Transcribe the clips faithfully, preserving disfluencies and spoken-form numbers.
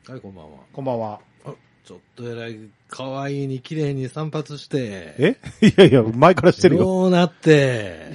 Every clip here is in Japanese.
はい、こんばんは。 こんばんは。 あ、ちょっとえらい、可愛いに綺麗に散髪して。 えいやいや、前からしてるよ。 どうなって。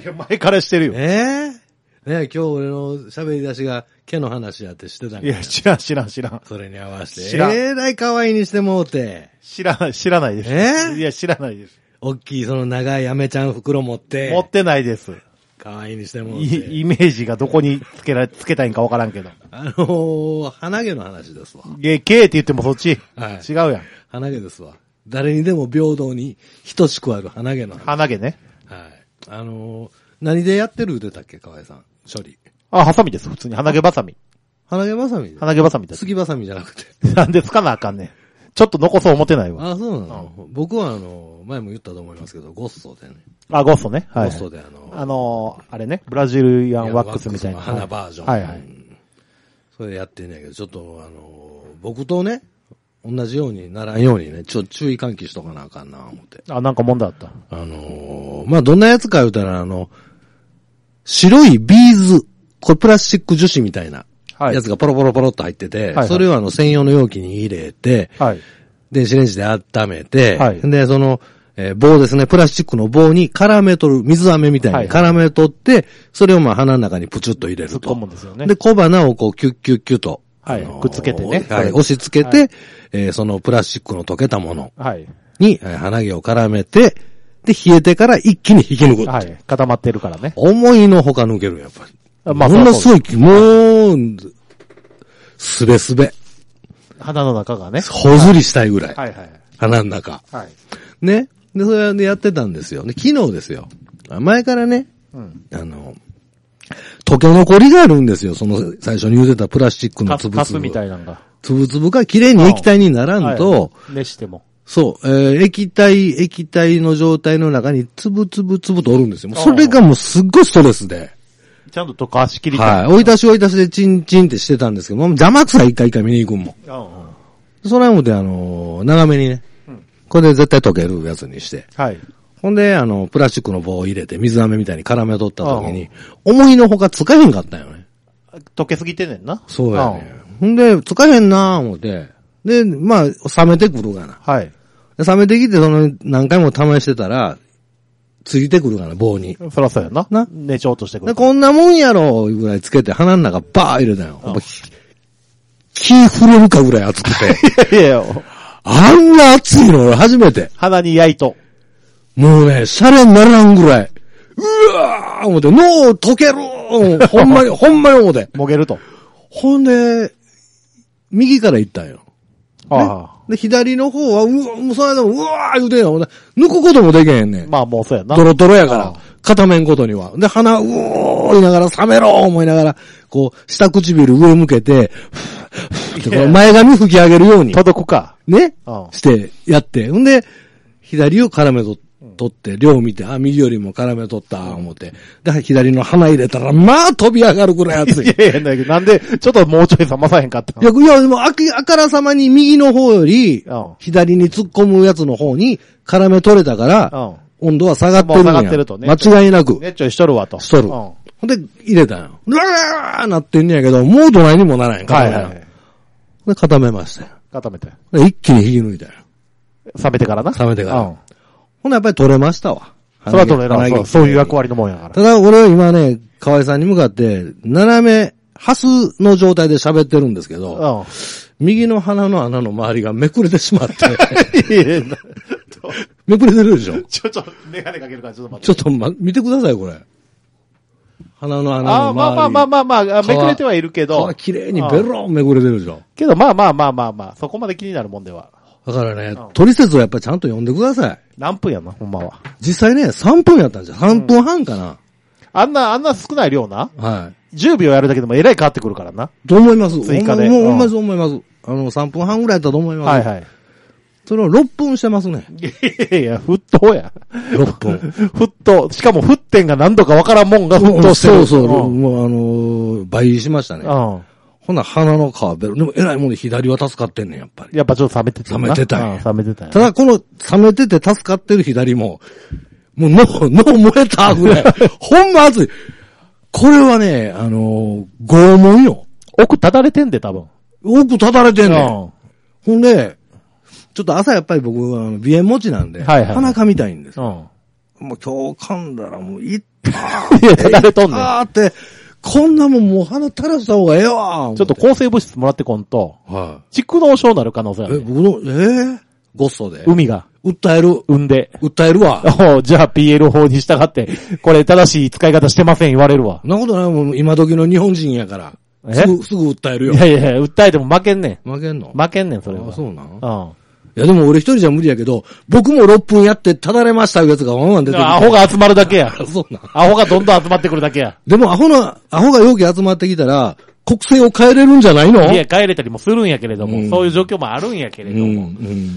いや、前からしてるよ。 えー、ね今日俺の喋り出しが毛の話やってしてたんか。 いや、知らん知らん知らん。 それに合わせて。 知らん。 えらい可愛いにしてもうて。 知らない、知らないです。 えー、 いや、知らないです。 おっきいその長いアメちゃん袋持って。 持ってないです。 可愛いにしてもうて。 イメージがどこにつけら、つけたいんかわからんけど。 あのー、鼻毛の話ですわ。 ゲ、ケーって言ってもそっち。 はい。 違うやん。 鼻毛ですわ。誰にでも平等に等しくある鼻毛の話。 鼻毛ね。 はい。あのー、何でやってる言うてたっけ、河合さん。処理。 あ、ハサミです。普通に鼻毛バサミ。 鼻毛バサミ鼻毛バサミです。 杉バサミじゃなくて。 なんでつかなあかんねん。ちょっと残そう思ってないわ。 あ、そうなの、うん、僕はあの、前も言ったと思いますけど、ゴッソでね。 あ、ゴッソね。はい。 ゴッソであの、 あのー、あれね、ブラジルヤンワックスみたいな。 鼻バージョン。 はいはい。 それでやってんねんけど、ちょっとあの、僕とね、同じようにならんようにね、ちょっと注意喚起しとかなあかんな、思って。 あ、なんか問題あった。 あのー、まあ、どんなやつか言うたら、あの、白いビーズ、これプラスチック樹脂みたいな、やつがポロポロポロっと入ってて、はいはい、それをあの専用の容器に入れて、はい、電子レンジで温めて、はい、で、その、えー、棒ですね、プラスチックの棒に絡め取る、水飴みたいに絡め取って、はいはい、それをまあ鼻の中にプチュッと入れると。 突っ込むんですよね。 で、小鼻をこうキュッキュッキュッと、 はい、くっつけてね。 はい、押し付けて、はい、えー、そのプラスチックの溶けたものに、はい、鼻毛を絡めて、で、冷えてから一気に引き抜く。 はい。固まってるからね。 思いのほか抜ける、やっぱり。 まあ、 ものすごい、もう、すべすべ。 鼻の中がね。 ほずりしたいぐらい。 はいはい。 鼻の中。 はい。 ね。で、それでやってたんですよ。で、昨日ですよ。前からね、 うん、 あの、溶け残りがあるんですよ。その、最初に言うてたプラスチックのつぶつぶ。 カスみたいなのが。 つぶつぶが綺麗に液体にならんと、はい、 熱しても。 そう、えー、液体、液体の状態の中につぶつぶつぶとおるんですよ。それがもうすっごいストレスで。 ちゃんと溶かしきりたい。 はい。追い出し追い出しでチンチンってしてたんですけど、もう邪魔くさい一回一回見に行くんも。うん、それはもうで、あのー、長めにね、うん。これで絶対溶けるやつにして。 はい。ほんで、あの、プラスチックの棒を入れて水飴みたいに絡め取った時に、思いのほかつかへんかったよね。 溶けすぎてんねんな。 そうやね。ほんで、つかへんなぁ思って。で、まあ、冷めてくるがな。 はい。 冷めてきて、その、何回も試してたら、ついてくるかな、棒に。 そらそうやな。な。寝ちょうとしてくる。 こんなもんやろ、ぐらいつけて、鼻の中バー入れたよ。気触れるかぐらい熱くて。 いやいや、 あんな熱いの俺初めて。 鼻に焼いと。 もうね、シャレにならんぐらい。うわー思って、脳溶けるほんまに、ほんまに思って。 もげると。 ほんで、右から行ったんよ。 ああ。 で、左の方は、うわ、もうその間も、うわー言うてんよ。抜くこともできへんねん。 まあもうそうやな。 ドロドロやから。片面ごとには。で、鼻、うおー言いながら、冷めろー思いながら、こう、下唇上向けて、ふってこう前髪吹き上げるように。 届くか。 ね、して、やって。んで、左を絡めと取って、両見て、あ、右よりも絡めとった、思って。で、左の鼻入れたら、まあ飛び上がるぐらい熱い。 いやいや、なんで、ちょっともうちょい冷まさへんかったいや、いや、でも、あき、あからさまに右の方より、左に突っ込むやつの方に絡め取れたから、温度は下がってるんや。 下がってるとね。 間違いなく。 ねっちょいしとるわと。 しとる。ほんで、入れたんよ。ララーなってんねやけど、もうどないにもならへんから。はいはい。で、固めましたよ。 固めて。 で、一気に引き抜いたよ。 冷めてからな。 冷めてから。ほんで、やっぱり取れましたわ。 それは取れな。そう、そういう役割のもんやから。 ただ、俺は今ね、河合さんに向かって、斜め、ハスの状態で喋ってるんですけど、右の鼻の穴の周りがめくれてしまって。めくれてるでしょ。 ちょ、ちょ、メガネかけるからちょっと待って。 ちょっとま、見てください、これ。鼻の穴の周り。 あ、まあまあまあまあまあ、めくれてはいるけど。 綺麗にベロンめくれてるでしょ。 けど、まあまあまあまあまあ、そこまで気になるもんでは。 だからね、トリセツをやっぱりちゃんと読んでください。 何分やな、ほんまは。 実際ね、さんぷんやったんじゃん。さんぷんはんかな。 あんな、あんな少ない量な。 はい。 じゅうびょうやるだけでもえらい変わってくるからな。 と思います。 追加で。 もう、ほんまそう思います。あの、さんぷんはんぐらいやったと思います。 はいはい。 それをろっぷんしてますね。 いやいや、沸騰や。 ろっぷん。 沸騰。しかも沸点が何度かわからんもんが沸騰してる。 そうそう。もうあの、倍しましたね。うん。ほな、鼻の皮ベロ。でも、えらいもんで左は助かってんねん、やっぱり。 やっぱちょっと冷めてた。 冷めてたんや。冷めてたんや。 ただ、この、冷めてて助かってる左も、もう、脳、脳燃えたぐらい。ほんま熱い。これはね、あのー、拷問よ。 奥立たれてんで、多分。 多く立たれてんねん。うん、ほんで、ちょっと朝やっぱり僕は鼻炎持ちなんで、はいはい、鼻かみたいんですよ。うん、もう今日噛んだらもういったー。いや、立たれとんねん。あーって、こんなもんもう鼻垂らした方がええわ。 ちょっと抗生物質もらってこんと、はい。蓄膿症になる可能性ある、ね。 え、僕の、えー、ゴッソで。 海が。 訴える。 産んで。 訴えるわ。 じゃあ ピーエル 法に従って、これ正しい使い方してません言われるわ。 そんなことないもん、今時の日本人やから。すぐ、すぐ訴えるよ。 いやいや、訴えても負けんねん。 負けんの負けんねん、それは。 あ、そうなん。 うん。 いやでも俺一人じゃ無理やけど、僕もろっぷんやってただれましたいうやつがワンワン出てくる。 アホが集まるだけや。 そうなん。 アホがどんどん集まってくるだけや。 でもアホの、アホが容器集まってきたら、国政を変えれるんじゃないの？ いや、変えれたりもするんやけれども、うん、そういう状況もあるんやけれども。うんうん、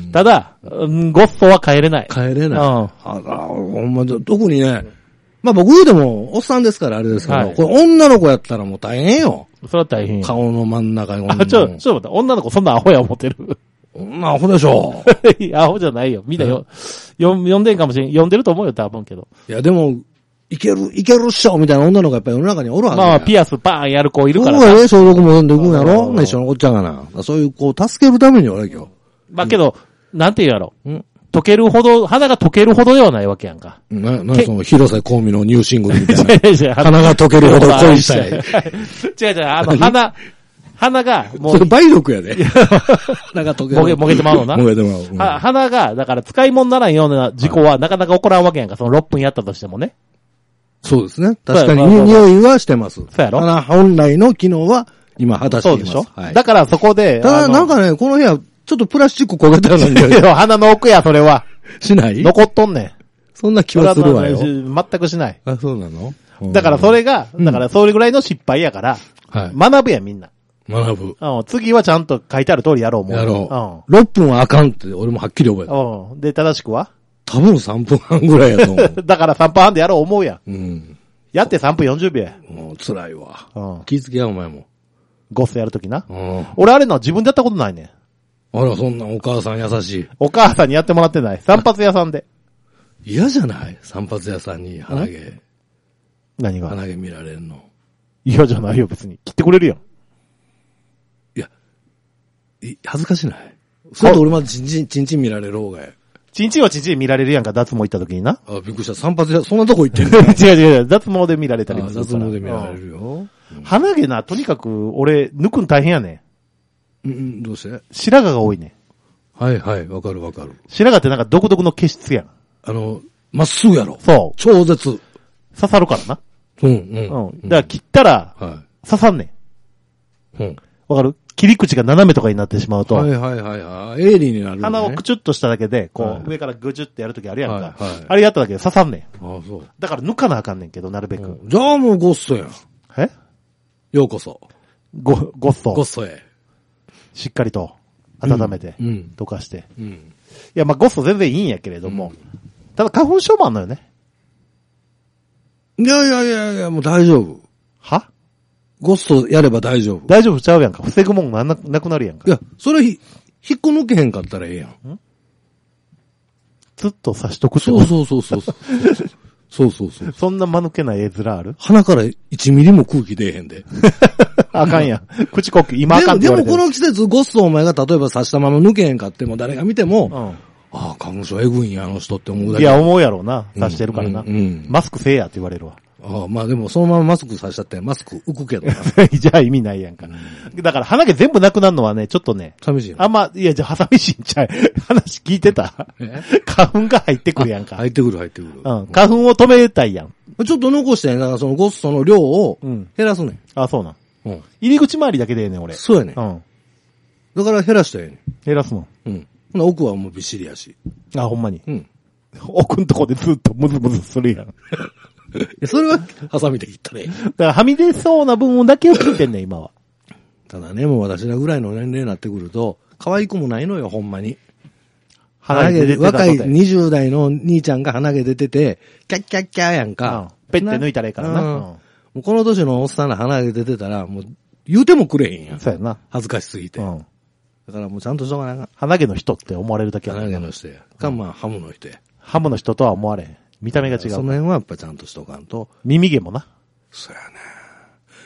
ただ、うん、ゴッソは変えれない。 変えれない。うん。ああ、ほんま、特にね、まあ僕言うても、おっさんですからあれですけど、はい、これ女の子やったらもう大変よ。 それは大変。 顔の真ん中に。 あ、ちょ、ちょっと待って、女の子そんなアホや思ってる。 女アホでしょ。 アホじゃないよ。みんなよ、読んでんかもしれん。読んでると思うよ、多分けど。 いや、でも、いける、いけるっしょみたいな女の子やっぱり世の中におるはずや。 まあ、ピアスパーンやる子いるからさ。 そうやね、消毒も読んでいくんやろ一緒のこっちゃがな。そういう子を助けるために俺今日。 まあけど、うん、なんて言うやろ。ん溶けるほど、鼻が溶けるほどではないわけやんか。 な、な、その、広瀬香美のニューシングルみたいな。鼻が溶けるほど恋したい。違う違う、あの、鼻、鼻が、 もう。それ梅毒やで。鼻が溶ける。 もげ、もげてまうのな。 もげてまう。うん、 は鼻が、だから使い物にならんような事故はなかなか起こらんわけやんか。そのろっぷんやったとしてもね。 そうですね。確かに匂いはしてます。 そうやろ？ 鼻本来の機能は今果たしています。 そうでしょ？はい。だからそこで。 ただなんかね、この部屋、ちょっとプラスチック焦げたようなんだよ。鼻の奥や、それは。 しない？ 残っとんねん。 そんな気はするわよ。 全くしない。 あ、そうなの？ だからそれが、だからそれぐらいの失敗やから、はい、学ぶやみんな。 学ぶ。 うん。次はちゃんと書いてある通りやろうもん。 やろう。うん。ろっぷんはあかんって俺もはっきり覚えた。 うん。で、正しくは多分さんぷんはんぐらいやと思う。 だからさんぷんはんでやろう思うやん。 うん。 やってさんぷんよんじゅうびょうや。 もう辛いわ。うん。気付けやお前も。 ゴスやるときな。うん。俺あれの自分でやったことないねん。 あら、そんなお母さん優しい。 お母さんにやってもらってない。散髪屋さんで。 嫌じゃない散髪屋さんに鼻毛。 何が鼻毛見られるの。 嫌じゃないよ、別に。切ってくれるやん。 いや、い恥ずかしない。それと俺までチンチン、チンチン見られる方がや。 チンチンはチンチン見られるやんか、脱毛行った時にな。 あ、びっくりした。散髪屋、そんなとこ行ってんの違う違う、脱毛で見られたりもするから。 脱毛で見られるよ。うん、 鼻毛な、とにかく、俺、抜くん大変やねん。うん、どうして白髪が多いねん。はいはい、わかるわかる。 白髪ってなんか独特の毛質やん。 あの、まっすぐやろ。 そう。 超絶。 刺さるからな。 うん、うん。 うん。だから切ったら、はい、刺さんねん。うん。わかる？切り口が斜めとかになってしまうと。 はいはいはいはい。鋭利になる、ね。 鼻をクチュッとしただけで、こう、はい、上からグチュってやるときあるやんか。はいはい、あれやっただけで刺さんねん。ああ、そう。だから抜かなあかんねんけど、なるべく。うん、 じゃあもうゴッソやん。 え？ ようこそ。 ご、ゴッソ。 ゴッソへ。 しっかりと温めて、うん、溶かして。うん。いや、まあゴッソ全然いいんやけれども、うん、ただ花粉症もあんのよね。 いやいやいやいや、もう大丈夫。 は？ ゴッソやれば大丈夫。 大丈夫ちゃうやんか。防ぐもんがなくなるやんか。 いや、それひ、引っこ抜けへんかったらええやん。んずっと刺しとくってそうそうそうそう。そうそうそう。 そんな間抜けない絵面ある？ 鼻からいちミリも空気出えへんで。 あかんやん。口呼吸、今あかんって言われてる。 でも、でもこの季節ゴッソお前が例えば刺したまま抜けへんかっても誰が見ても、うん、ああ、花粉症エグいんや、あの人って思うだけ。 いや、思うやろうな。刺してるからな。うんうんうん、マスクせえやって言われるわ。 ああ、まあでもそのままマスクさしちゃってマスク浮くけどな。 じゃあ意味ないやんか。うん、だから鼻毛全部なくなるのはね、ちょっとね。 寂しいな。 あんま、いや、じゃあ寂しいんちゃう。話聞いてた花粉が入ってくるやんか。 入ってくる入ってくる。 うん。花粉を止めたいやん。 ちょっと残してね、だからそのゴッソの量を減らすねん。うん、 あ、そうなん。うん。入り口周りだけでええねん、俺。 そうやねん。うん。だから減らしたらええねん。 減らすの。 うん。ほな奥はもうびっしりやし。 あ、ほんまに。 うん。 奥んとこでずっとムズムズするやん。 それは、ハサミで切ったね。 だからはみ出そうな部分だけを切ってんねん、今は。 ただね、もう私らぐらいの年齢になってくると、可愛くもないのよ、ほんまに。鼻毛出てた若いにじゅう代の兄ちゃんが鼻毛出てて、キャッキャッキャーやんか。 うん、ペッて抜いたらいいからな。うん、 もうこの年のおっさんの鼻毛出てたら、もう、言うてもくれへんやん。 そうやな。 恥ずかしすぎて。うん、だからもうちゃんとしとかなあかん。 鼻毛の人って思われるだけや鼻毛の人や。か、まあ、ハムの人や。 ハムの人とは思われへん。見た目が違う。 その辺はやっぱちゃんとしとかんと。 耳毛もな。 そうやね。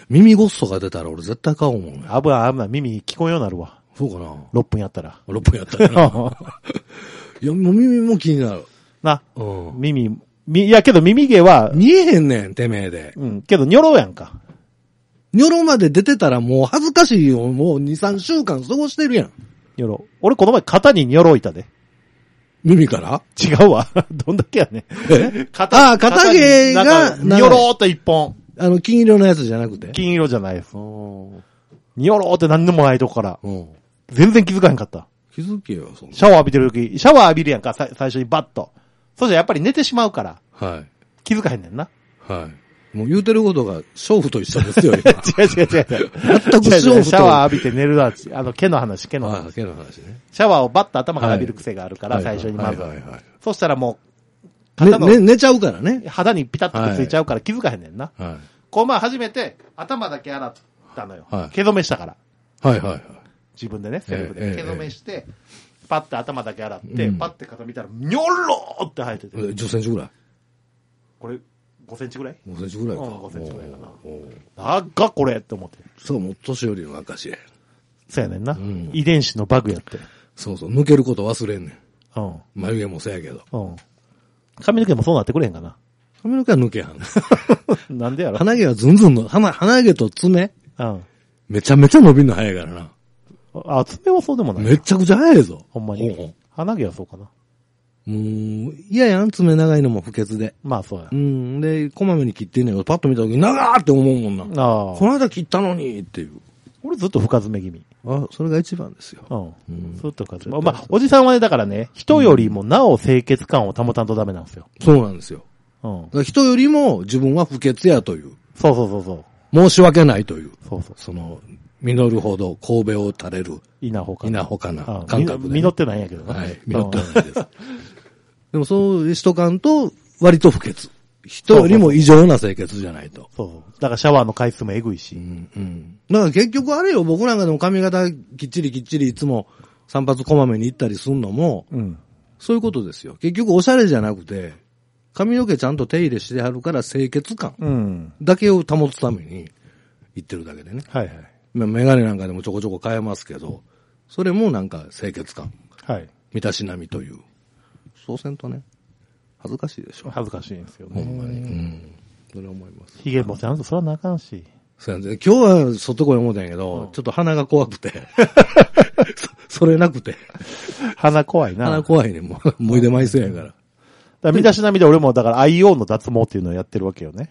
耳ごっそが出たら俺絶対買おうもんね。 危ない危ない。耳聞こえようになるわ。 そうかな。 ろっぷんやったら。 ろっぷんやったらな。いや、もう耳も気になる。 な。うん。耳、み、いやけど耳毛は。 見えへんねん、てめえで。 うん。けど、ニョロやんか。 ニョロまで出てたらもう恥ずかしいよ。もうに、さんしゅうかん過ごしてるやん。 ニョロ。俺この前肩にニョロいたで。 耳から違うわ。どんだけやね。 え肩、あ、肩毛が、 ニョローっと一本。 あの、金色のやつじゃなくて金色じゃないです。ニョローって何でもないとこから。 うん。 全然気づかへんかった。 気づけよ、そんな。 シャワー浴びてるとき、シャワー浴びるやんか、最初にバッと。そしたらやっぱり寝てしまうから。 はい。 気づかへんねんな。 はい。もう言うてることが、娼婦と一緒ですよ、今。 違う違う違う違う。 全く娼婦と。 シャワー浴びて寝るな、あの、毛の話、毛の話。 ああ、毛の話ね。 シャワーをバッと頭から浴びる癖があるから、はい、最初にまず。はいはいはい。そしたらもう、 肩の、ね、ね、寝ちゃうからね。 肌にピタッとついちゃうから気づかへんねんな。 はい。 こうまあ初めて、頭だけ洗ったのよ。はい。毛染めしたから。 はいはいはい。 自分でね、セルフで。毛染めして、パッて頭だけ洗って、パッて肩見たら、ニョローって生えてて。 じゅっセンチぐらいこれ、ごセンチぐらい ?ごセンチぐらいか。 うん、ごセンチぐらいかな。長っこれって思って。 そう、もう年寄りの証や。 そうやねんな。うん、遺伝子のバグやって。 そうそう、抜けること忘れんねん。 うん。 眉毛もそうやけど。 うん。髪の毛もそうなってくれへんかな。 髪の毛は抜けはん。 なんでやろ鼻毛はずんずんの、鼻、鼻毛と爪うん。めちゃめちゃ伸びるの早いからな。 あ、爪はそうでもない。 めちゃくちゃ早いぞ。 ほんまに。ほうほう鼻毛はそうかな。 もう、嫌やん、爪長いのも不潔で。 まあそうや。 うん。で、こまめに切ってんねんけど、パッと見たときに長ーって思うもんな。ああ。この間切ったのにっていう。 俺ずっと深爪気味。 あ、それが一番ですよ。 うん。うん、ずっと深爪。まあ、おじさんはね、だからね、人よりもなお清潔感を保たんとダメなんですよ。 そうなんですよ。うん。だから人よりも自分は不潔やという。 そうそうそうそう。 申し訳ないという。 そうそう。 その、実るほど神戸を垂れる。 稲穂かな。 稲穂かな。感覚で、 ね。実ってないんやけどな。 はい。実ってないです。でもそうしとかんと、割と不潔。人よりも異常な清潔じゃないと。 そうそう。だからシャワーの回数もエグいし。 うんうん。だから結局あれよ、僕なんかでも髪型きっちりきっちりいつも散髪こまめに行ったりするのも、うん、そういうことですよ。結局おしゃれじゃなくて、髪の毛ちゃんと手入れしてあるから清潔感だけを保つために行ってるだけでね。はいはい。メガネなんかでもちょこちょこ変えますけど、それもなんか清潔感。はい。身だしなみという。そうせんとね。恥ずかしいでしょ。 恥ずかしいんですよね。 ほんまに。うん。それ思います。 髭もちゃんとそれはなあかんし。 そうやね。今日はそっとこい思ったんやけど、うん、ちょっと鼻が怖くて。そ, それなくて。 鼻怖いな。 鼻怖いね。もう、思い出枚数やから。だから身だしなみで俺もだから アイオー の脱毛っていうのをやってるわけよね。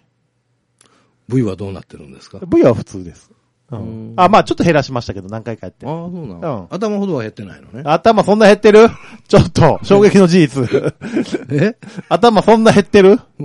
V はどうなってるんですか？ V は普通です。うん、あ、まあちょっと減らしましたけど何回かやって。 ああ、そうなの、うん、頭ほどは減ってないのね。 頭そんな減ってる？ちょっと、衝撃の事実。え頭そんな減ってる？ うん、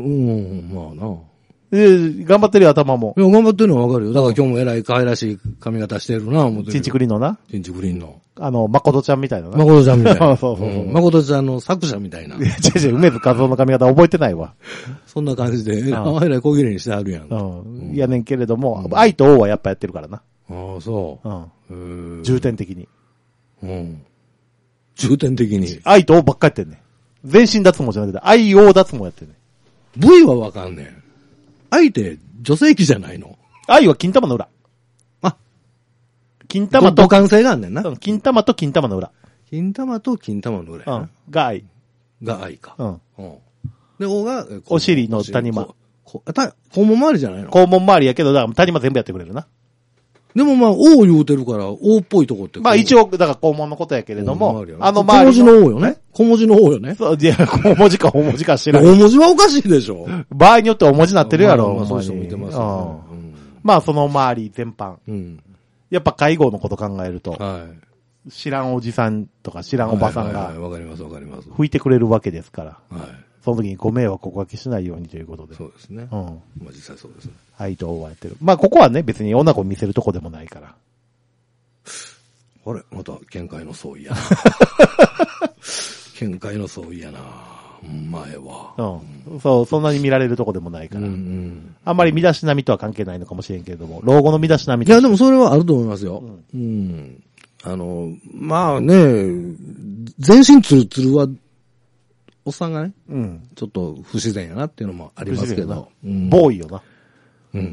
まあな。 えー、頑張ってるよ、頭も。 いや、頑張ってるのはわかるよ。だから今日も偉い可愛らしい髪型してるな、思ってる。 チンチクリンのな。 チンチクリンの。 あの、まことちゃんみたいなな。 まことちゃんみたいな。 そうそうそう。 まことちゃんの作者みたいな。いや、違う違う、梅津和夫の髪型覚えてないわ。 そんな感じで、ああ、偉い小切れにしてあるやん。 うん。いやねんけれども、愛と王はやっぱやってるからな。 ああ、そう。 うん。重点的に。 うん。重点的に。 愛と王ばっかやってんねん。全身脱毛じゃなくて、愛王脱毛やってんねん。 V はわかんねん。愛って女性器じゃないの？ 愛は金玉の裏。あ。金玉と。 互換性があんねんな。 金玉と金玉の裏。 金玉と金玉の裏やな。 うん。が愛。 が愛か。 うん。 うん。で、王が、 お尻の谷間。 こ、た、肛門周りじゃないの？ 肛門周りやけど、だから谷間全部やってくれるな。 でもまあ、王言うてるから、王っぽいとこって。 まあ一応、だから肛門のことやけれども、 あの周り。小文字の王よね。小文字の王よね。 そう、いや、小文字か大文字か知らん。 大文字はおかしいでしょ。 場合によって大文字になってるやろ。 まあ、そういう人もいてますよね。 まあ、その周り全般。 うん。 やっぱ介護のこと考えると。 はい。 知らんおじさんとか知らんおばさんが。 はい、わかりますわかります。 拭いてくれるわけですから。 はい。 その時にご迷惑をおかけしないようにということで。 そうですね。 うん。 まあ実際そうですね。 愛と王はやってる。まあここはね、別に女子見せるとこでもないから。 あれまた、見解の相違やな。見解の相違やな。前は。 うん。そう、そんなに見られるとこでもないから。うんうん。あんまり身だしなみとは関係ないのかもしれんけれども、老後の身だしなみと。 いや、でもそれはあると思いますよ。うん。うん、あの、まあね、全身ツルツルは、おっさんがね、うん。ちょっと不自然やなっていうのもありますけど。 うん、ボーイよな。 うん。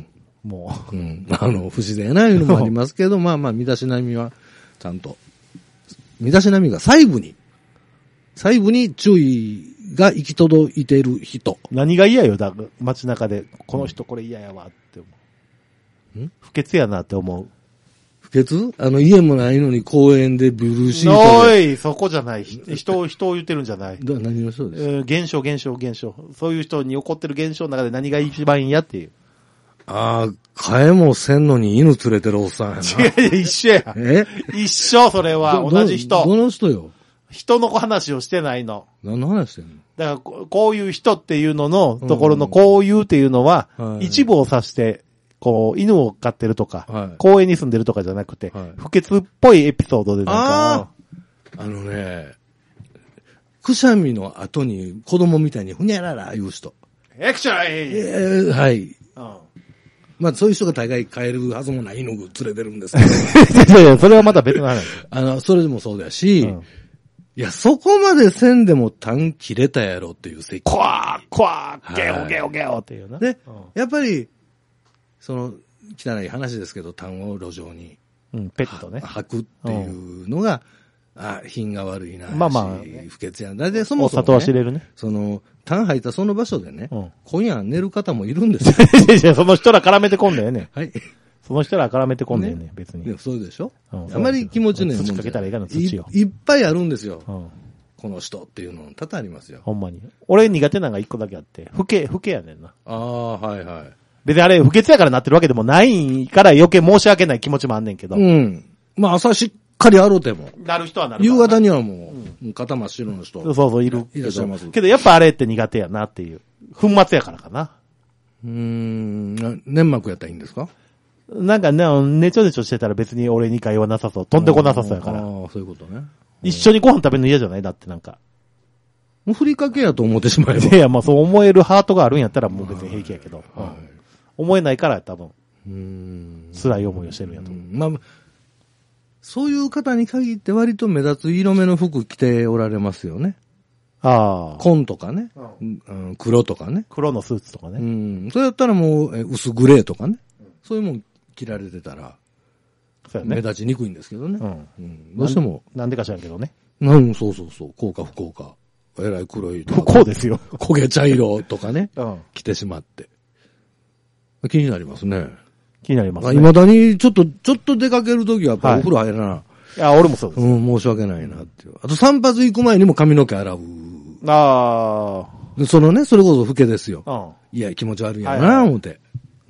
もう。うん。あの、不自然ないうのもありますけど、まあまあ、身だしなみは、ちゃんと。身だしなみが細部に、細部に注意が行き届いている人。 何が嫌よ、だ街中で、この人これ嫌やわって思う。ん不潔やなって思う。 不潔あの、家もないのに公園でブルーシートで。おい、そこじゃない。人を、人を言ってるんじゃない。 だ何をそうですか、 えー、現象、現象、現象。そういう人に起こってる現象の中で何が一番いいんやっていう。 ああ、飼えもせんのに犬連れてるおっさんやな。 違う、一緒や。え一緒、それは。同じ人。 どの人よ。 人の話をしてないの。 何の話してんの？ だからこ、こういう人っていうののところのこういうっていうのは、一部を指して、こう、犬を飼ってるとか、はい、公園に住んでるとかじゃなくて、はい、不潔っぽいエピソードでなんか。 あ, あのね、くしゃみの後に子供みたいにふにゃらら言う人。 エクチャイ、 えー、はい。うん、まあそういう人が大概飼えるはずもない犬を連れてるんですけど。 いやいや、それはまた別の話。 あの、それでもそうだし、うん、いや、そこまでせんでも痰切れたやろっていう咳。 こわー、こわー、ゲオゲオゲオっていうな。 で、うん、やっぱり、その、汚い話ですけど、痰を路上に、 うん、ペットね。 吐くっていうのが、うん、あ、品が悪いな。 まあまあ、 不潔やんだ。で、そもそも、ね、 お里は知れるね。 その、痰吐いたその場所でね、うん、今夜寝る方もいるんですよ。 いや、その人ら絡めてこんだよね。 はい。 その人ら絡めてこんだよね、ね別に。 でもそうでしょ、うん、あまり気持ちのいいもん土かけたらいいかな、土をい。いっぱいあるんですよ。うん、この人っていうの多々ありますよ。 ほんまに。俺苦手なのが一個だけあって、不潔、不潔やねんな。 ああ、はいはい。 別にあれ、不潔やからなってるわけでもないから余計申し訳ない気持ちもあんねんけど。 うん。まあ朝しっかりあろうても。 なる人はなる。 夕方にはもう、うん、肩真っ白の人。 そうそう、いる。 いらっしゃいます。 けどやっぱあれって苦手やなっていう。粉末やからかな。 うーん。粘膜やったらいいんですか？ なんかね、ねちょねちょしてたら別に俺に会話なさそう。飛んでこなさそうやから。 ああ、そういうことね。 一緒にご飯食べるの嫌じゃないだってなんか。 もうふりかけやと思ってしまえば。 いや、まあそう思えるハートがあるんやったらもう別に平気やけど。はい、思えないから多分。うーん。辛い思いをしてるんやと思う。 まあ、そういう方に限って割と目立つ色目の服着ておられますよね。 ああ。 紺とかね、うんうん。黒とかね。 黒のスーツとかね。 うん。それやったらもう、え薄グレーとかね。うん、そういうもん着られてたら、そうやね。目立ちにくいんですけどね。うん。うん、どうしてもな。なんでか知らんけどね。 うん、そうそうそう。こうか不幸か。えらい黒いとか。 不幸ですよ。 焦げ茶色とかね。うん。着てしまって。気になりますね。 気になりますね。 未だにちょっと、ちょっと出かけるときはやっぱお風呂入らな、はい。 いや、俺もそうです。 うん、申し訳ないなっていう。あと散髪行く前にも髪の毛洗う。 ああ。そのね、それこそ老けですよ。うん。いや、気持ち悪いやな、思って。 うん。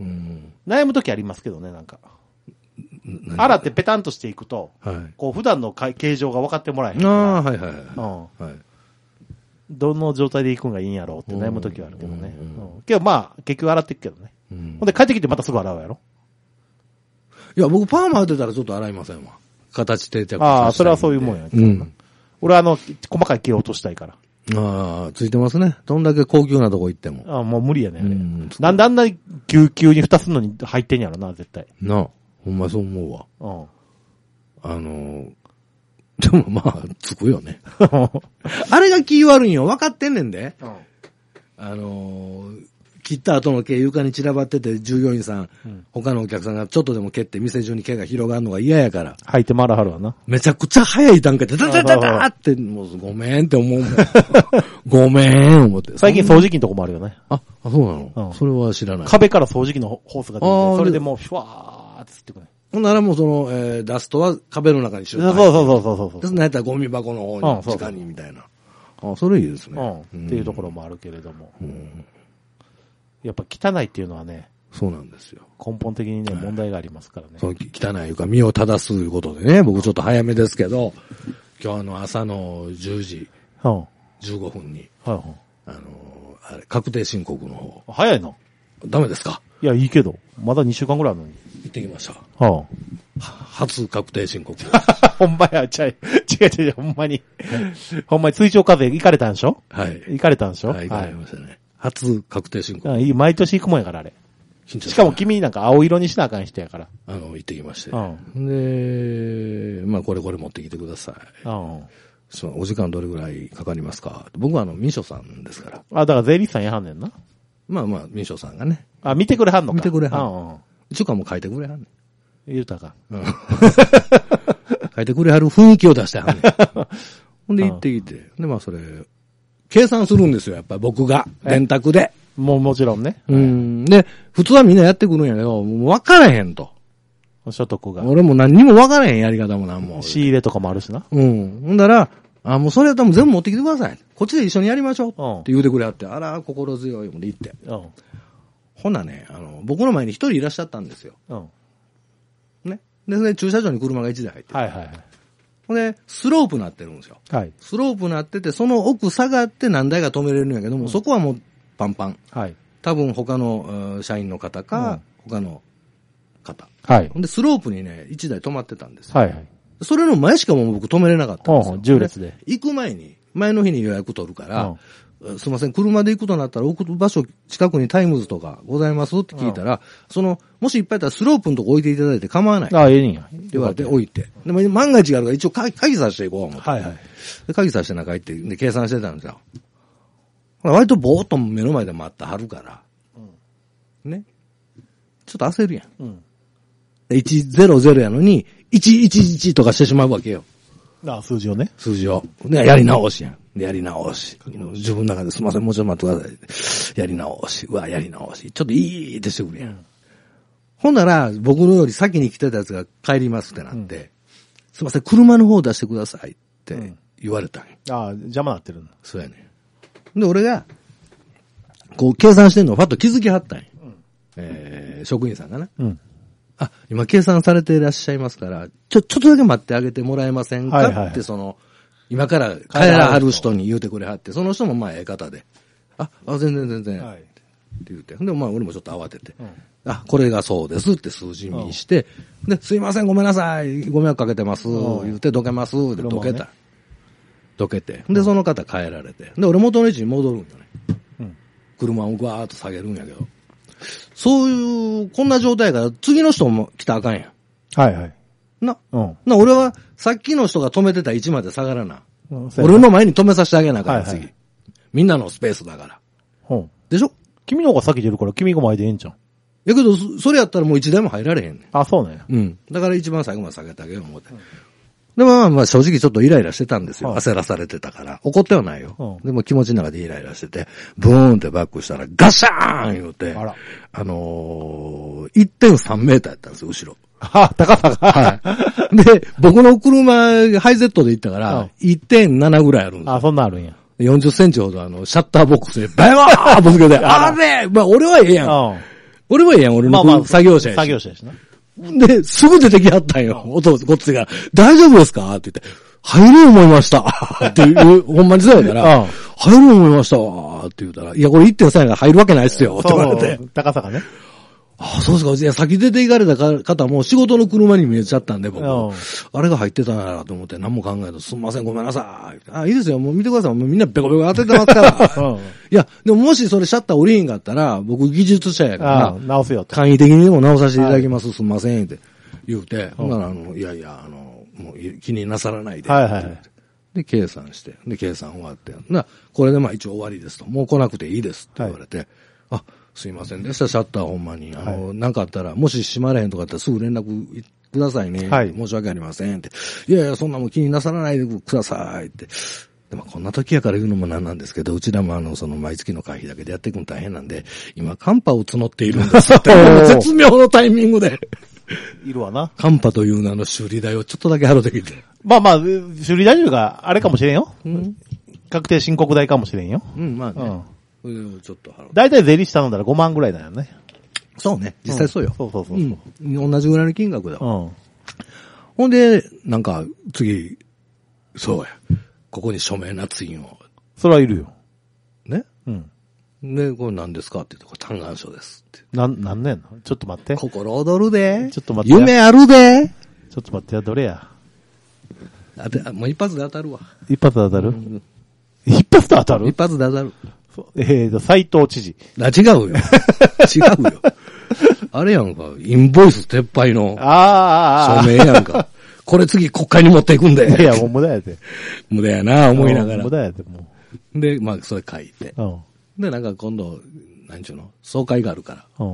悩むときありますけどね、なんか。洗ってペタンとしていくと、はい、こう普段の形状が分かってもらえへんから。 ああ、はいはいはい。うん。はい。 どの状態で行くんがいいんやろうって悩むときはあるけどね。うん。うん、けどまあ、結局洗っていくけどね。うん。ほんで帰ってきてまたすぐ洗うやろ。 いや、僕パーマ当てたらちょっと洗いませんわ。形定着させたい。 ああ、それはそういうもんや。うん。俺はあの、細かい毛を落としたいから。 ああ、ついてますね。どんだけ高級なとこ行っても。 ああ、もう無理やね、あれ。うん。なんであんなぎゅうぎゅうに蓋すんのに入ってんやろな、絶対。 なあ。ほんまそう思うわ。うん。あのー、でもまあ、つくよね。あれが気悪いんよ。分かってんねんで。うん。あのー、切った後の毛床に散らばってて、従業員さん、うん、他のお客さんがちょっとでも蹴って店中に毛が広がるのが嫌やから。 吐いて回らはるわな。 めちゃくちゃ早い段階で、ダダダダーって、もうごめんって思うもん。ごめん思って。 最近掃除機のとこもあるよね。 あ、あそうなの、うん、それは知らない。 壁から掃除機のホースが出て、それでもう、ふわーって吸ってくる。 ほんならもうその、えー、ダストは壁の中にしよう。 そうそうそうそうそう。 で、なんやったらゴミ箱の方に、地下にみたいな。あ、それいいですね。 うん。っていうところもあるけれども。うん、やっぱ汚いっていうのはね。 そうなんですよ。 根本的にね、問題がありますからね。 そう、汚いいうか身を正すということでね、僕ちょっと早めですけど、今日の朝のじゅうじじゅうごふんに、はいはい、あの、あれ、確定申告の方。 早いな。 ダメですか？ いや、いいけど。まだにしゅうかんぐらいあるのに。 行ってきました。はあ、初確定申告。 ほんまや、ちゃい。違う違う、ほんまに。ほんまに追徴課税行かれたんでしょ？はい。行かれたんでしょ？ はい、行かれましたね。はい、初確定申告。 あいい、毎年行くもんやから、あれ。しかも君なんか青色にしなあかん人やから。 あの、行ってきまして。うん、で、まあ、これこれ持ってきてください。うん。そのお時間どれぐらいかかりますか？僕はあの、民所さんですから。 あ、だから税理士さんやはんねんな。 まあまあ、民所さんがね。 あ、見てくれはんのか。 見てくれはん。 ちゅうかもう書いてくれはんねん。 言うたか。うん。 書いてくれはる雰囲気を出してはんねん。ほんで行ってきて。で、まあそれ、計算するんですよ、やっぱり僕が。電卓で。 もうもちろんね。 うん。で、普通はみんなやってくるんやけど、もう分からへんと。 所得が。 俺も何にも分からへんやり方もなんも。 仕入れとかもあるしな。 うん。ほんだら、あ、もうそれやったら全部持ってきてください。こっちで一緒にやりましょう。って言うてくれはって、あら、心強いもんで言って。うん。ほなね、あの、僕の前に一人いらっしゃったんですよ。うん。ね。で、それで駐車場に車が一台入ってる。はいはいはい。ほんで、スロープなってるんですよ。はい。スロープなってて、その奥下がって何台か止めれるんやけども、うん、そこはもうパンパン。はい。多分他の社員の方か、うん、他の方。はい。ほんで、スロープにね、一台止まってたんですよ。はいはい。それの前しかもう僕止めれなかったんですよ。じゅう列で。行く前に、前の日に予約取るから、うん、すいません、車で行くとなったら置く場所近くにタイムズとかございますって聞いたら、うん、その、もしいっぱいやったらスロープのとこ置いていただいて構わない。ああ、ええんや。って言われて置いて。でも万が一があるから一応鍵さしていこう思って。はいはい。で、鍵さして中行って、で、計算してたんですよ。割とぼーっと目の前で待ってはるから、うん、ね。ちょっと焦るやん。うん。いちゼロゼロやのに、いちいちいちとかしてしまうわけよ。 ああ、数字をね。 数字を。で、やり直しやん。で、やり直し。自分の中ですいません、もうちょっと待ってください。やり直し。うわ、やり直し。ちょっといいってしてくれやん。うん、ほんなら、僕のより先に来てたやつが帰りますってなって、うん、すいません、車の方出してくださいって言われたんや。 うん、ああ、邪魔なってるんだ。 そうやね。で、俺が、こう、計算してんのをパッと気づきはったんや。うん、えー、職員さんがな。うん、あ、今計算されていらっしゃいますから、ちょ、ちょっとだけ待ってあげてもらえませんか、はいはいはい、って、その、今から帰らはる人に言うてくれはって、その人もまあ、ええ方で。あ、あ、全然全然。はい、って言うて。で、まあ、俺もちょっと慌てて。うん、あ、これがそうですって数字見して、うん、で、すいません、ごめんなさい。ご迷惑かけてます。うん、言うて、どけます。で、どけた。ね、どけて。で、その方帰られて。で、俺元の位置に戻るんだね。うん、車をガーッと下げるんやけど。そういう、こんな状態から次の人も来たらあかんやん。はいはい。な、うん。な、俺はさっきの人が止めてた位置まで下がらな。うん、俺の前に止めさせてあげなあかん、はいはい、次。みんなのスペースだから。うん。でしょ？ 君の方が先出るから君が前でええんじゃん。 やけど、それやったらもう一台も入られへんねん。 あ、そうね。 うん。だから一番最後まで下げてあげよう思って。うん、でもまあまあ正直ちょっとイライラしてたんですよ。はい、焦らされてたから。怒ってはないよ。うん、でも気持ちの中でイライラしてて、ブーンってバックしたらガシャーン言うて、あら。あのー、いってんさんメーターやったんですよ、後ろ。 はあ、高さが。 はい。で、僕の車、ハイゼットで行ったから、いってんなな ぐらいあるんですよ。 あ、そんなあるんや。 よんじゅっセンチほどあの、シャッターボックスでバーンぶつけて、あれまあ俺はええやん。うん、俺はええやん、俺の、まあまあ、作業者やし。 作業者やしな。 で、すぐ出てきはったんよ。お父、こっちが。大丈夫ですかって言って、入る思いました。っていう、ほんまにそうやから、うん、入る思いましたわ。って言うたら、いや、これ いってんさん やから入るわけないっすよ。って言われて。 高さがね。 ああ、そうですか。いや、先出て行かれた方も仕事の車に見えちゃったんで、僕。うん、あれが入ってたなと思って何も考えず、すみません、ごめんなさい。あ、いいですよ。もう見てください。もうみんなベコベコ当ててますから。うん、いや、でももしそれシャッター降りへんかったら、僕技術者やから、 直すよと。 簡易的にでも直させていただきます。はい、すみません。って言うて、ほんなら、あの、いやいや、あの、もう気になさらないで。はいはいはい。で、計算して、で、計算終わって、な、これでまあ一応終わりですと。もう来なくていいですって言われて、はい、あ、すいませんでした、シャッターほんまに。あの、はい、なんかあったら、もし閉まれへんとかあったらすぐ連絡くださいね。はい。申し訳ありませんって。いやいや、そんなもん気になさらないでくださいって。でもこんな時やから言うのもなんなんですけど、うちらもあの、その毎月の会費だけでやっていくの大変なんで、今、カンパを募っているんですって。絶妙のタイミングで。 いるわな。 カンパという名の修理代をちょっとだけ払ってきて。 まあまあ、修理代があれかもしれんよ。うん。確定申告代かもしれんよ。 うん、まあね。うん。ちょっと払う。 だいたい税理士頼んだらごまんぐらいだよね。 そうね。実際そうよ。 うん、そうそうそうそう、 うん。同じぐらいの金額だわ。うん。ほんで、なんか、次、そうや。ここに署名捺印を。 それはいるよ。 ね。うん。で、これ何ですかって言うと、これ嘆願書ですって。 なん、なんねんのちょっと待って。 心躍るで。 ちょっと待って。 夢あるで。 ちょっと待ってや、どれや。 当て、もう一発で当たるわ。 一発で当たる、うん、一発で当たる一発で当たる。 えーと、斉藤知事。 あ、違うよ。違うよ。あれやんか、インボイス撤廃の。 ああ、 署名やんか。これ次国会に持っていくんで。 いや、もう無駄やで。 無駄やな、思いながら。 無駄やで、もう。で、まあ、それ書いて。うん。で、なんか今度、なんちゅうの、総会があるから。うん。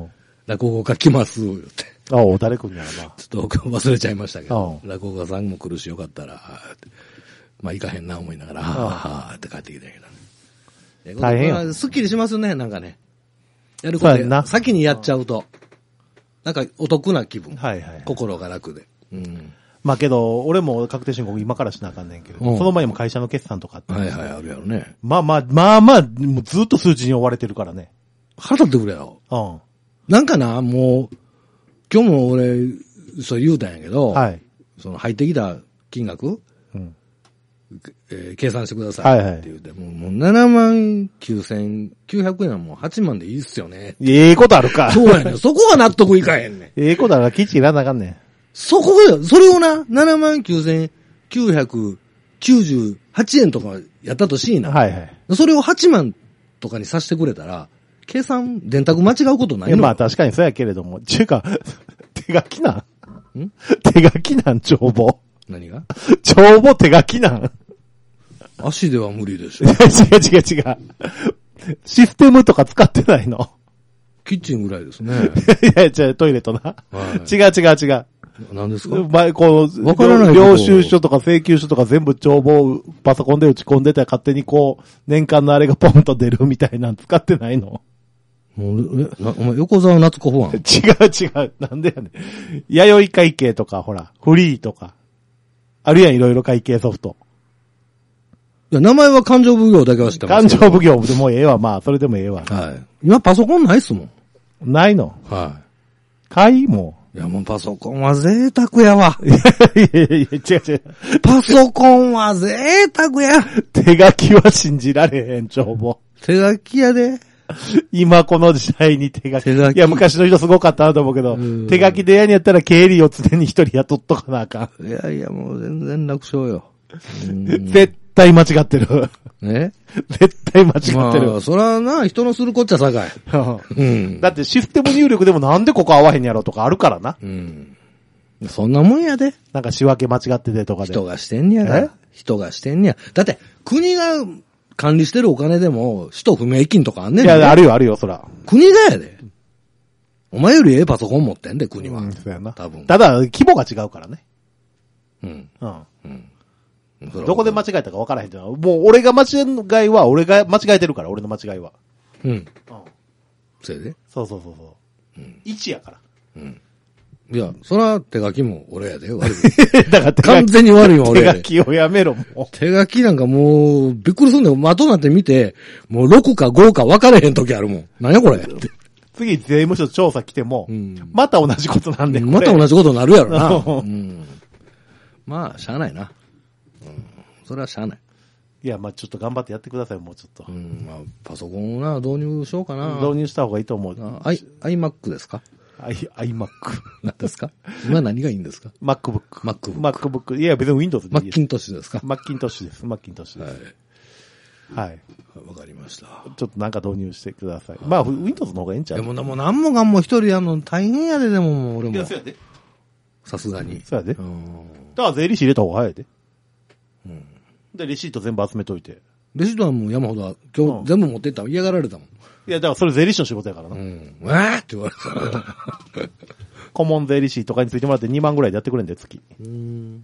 落語家来ます、言って。 ああ、誰来んやろな。 ちょっと忘れちゃいましたけど、落語家さんも来るしよかったら、まあ行かへんな思いながら、はぁーって帰ってきたけどね。大変よ。すっきりしますね、なんかね。やることで、先にやっちゃうと。なんかお得な気分。はいはい、はい。心が楽で。うん。まあけど、俺も確定申告今からしなあかんねんけど、うん、その前にも会社の決算とかあって。はいはい、あるやろね。まあまあ、まあまあ、もうずっと数字に追われてるからね。腹立ってくれよ。うん。なんかな、もう、今日も俺、そう言うたんやけど、はい。その入ってきた金額、うん。えー、計算してくださいって言うて、はいはい、もう、もうななまんきゅうせんきゅうひゃくえんはもうはちまんでいいっすよね。ええことあるか。そうやねん。そこは納得いかへんねん。ええことあるから、きっちりいらなあかんねん。そこよ、それをな、ななまんきゅうせんきゅうひゃくきゅうじゅうはちえんとかやったとしいな。はいはい。それをはちまんとかにさせてくれたら、計算、電卓間違うことないの？いや、まあ確かにそうやけれども、ちゅうか、手書きなんん手書きなん帳簿。何が帳簿手書きなん足では無理でしょ。違う違う違う。システムとか使ってないの？キッチンぐらいですね。いや、じゃあトイレとな。はい、違う違う違う。何ですか？前、こう、わからない領収書とか請求書とか全部帳簿パソコンで打ち込んでたら勝手にこう、年間のあれがポンと出るみたいなの使ってないの？もう、え、な、お前、横澤夏子ファン？違う違う。なんでやねん。弥生会計とか、ほら、フリーとか。あるやん、いろいろ会計ソフト。いや、名前は勘定奉行だけは知ってます。勘定奉行でもうええわ。まあ、それでもええわ。はい。今パソコンないっすもん。ないの？はい。買いもう。いや、もうパソコンは贅沢やわ。いやいやいや、違う違う。パソコンは贅沢や。手書きは信じられへん、帳簿。手書きやで。今この時代に手書き。手書き。いや、昔の人すごかったなと思うけど、手書きでやにやったら経理を常に一人雇っとかなあかん。いやいや、もう全然楽勝よ。絶対間違ってる。え絶対間違ってる。まあ、そらな、人のするこっちゃさかい。うん。だってシステム入力でもなんでここ合わへんやろとかあるからな。うん。そんなもんやで。なんか仕分け間違っててとかで。人がしてんねやから。人がしてんねや。だって、国が管理してるお金でも、使途不明金とかあんねんね。いや、あるよあるよ、そら。国がやで。お前よりええパソコン持ってんで、国は。うん、そうやな。多分。ただ、規模が違うからね。うん。うん。うん。どこで間違えたか分からへんってのは、もう俺が間違いは、俺が間違えてるから、俺の間違いは。うん。うん。それで？そうそうそうそう。うん。いちやから。うん。いや、そら手書きも俺やで、悪い。だから完全に悪いよ、俺やで。手書きをやめろ、もう。手書きなんかもう、びっくりすんだよ。まとなって見て、もうろくかごか分からへん時あるもん。何やこれ。次税務署調査来ても、うん、また同じことなんで、うん、また同じことになるやろな。うん、まあ、しゃあないな。うん、それはしゃあない。いや、まあちょっと頑張ってやってください、もうちょっと。うん、まあ、パソコンをな、導入しようかな。導入した方がいいと思う。アイ、iMac ですか？アイ、iMac。何ですか？今何がいいんですか？ MacBook。MacBook。MacBook。いや、別に Windows でいいです。Macintosh ですか？ Macintosh です。Macintosh です。はい。はい。わかりました。ちょっとなんか導入してください。まあ、Windows の方がいいんちゃう？でも、もう何もかんも一人やんの大変やで、でももう俺も。いや、そうやで。さすがに。そうやで。うん。だから税理士入れた方が早いで。うん。で、レシート全部集めといて。レシートはもう山ほど、今日全部持ってったら嫌がられたもん。いや、だからそれ税理士の仕事やからな。うん。わーって言われたら。顧問税理士とかについてもらってにまんぐらいでやってくれんで、月。うん。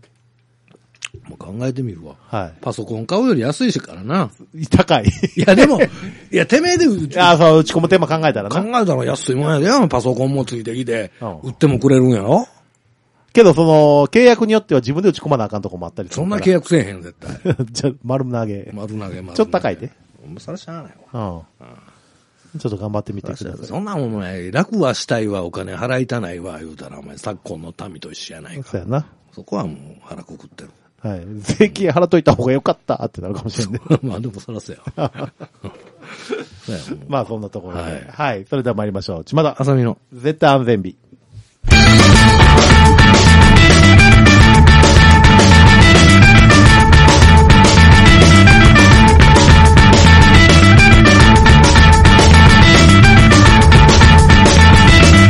もう考えてみるわ。はい。パソコン買うより安いしからな。高い。いや、でも、いや、てめえで打ち、ああ、そう、打ち込む手間考えたらな。考えたら安いもんやで、パソコンもついてきて、うん、売ってもくれるんやろ？けど、その、契約によっては自分で打ち込まなあかんとこもあったりする。そんな契約せえへん、絶対。じゃ、丸投げ。丸投げ、丸投げ。ちょっと高いで。それしゃあないわ。うん。うん、ちょっと頑張ってみてください。そんなもんね、楽はしたいわ、お金払いたないわ、言うたら、お前、昨今の民と一緒やないか。そうやな。そこはもう腹くくってる。はい。税金払っといた方がよかったってなるかもしれんね。まあでもそらそうや。まあそんなところで。はい。はい。それでは参りましょう。島田あさみの絶対安全日。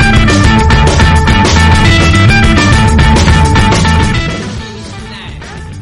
は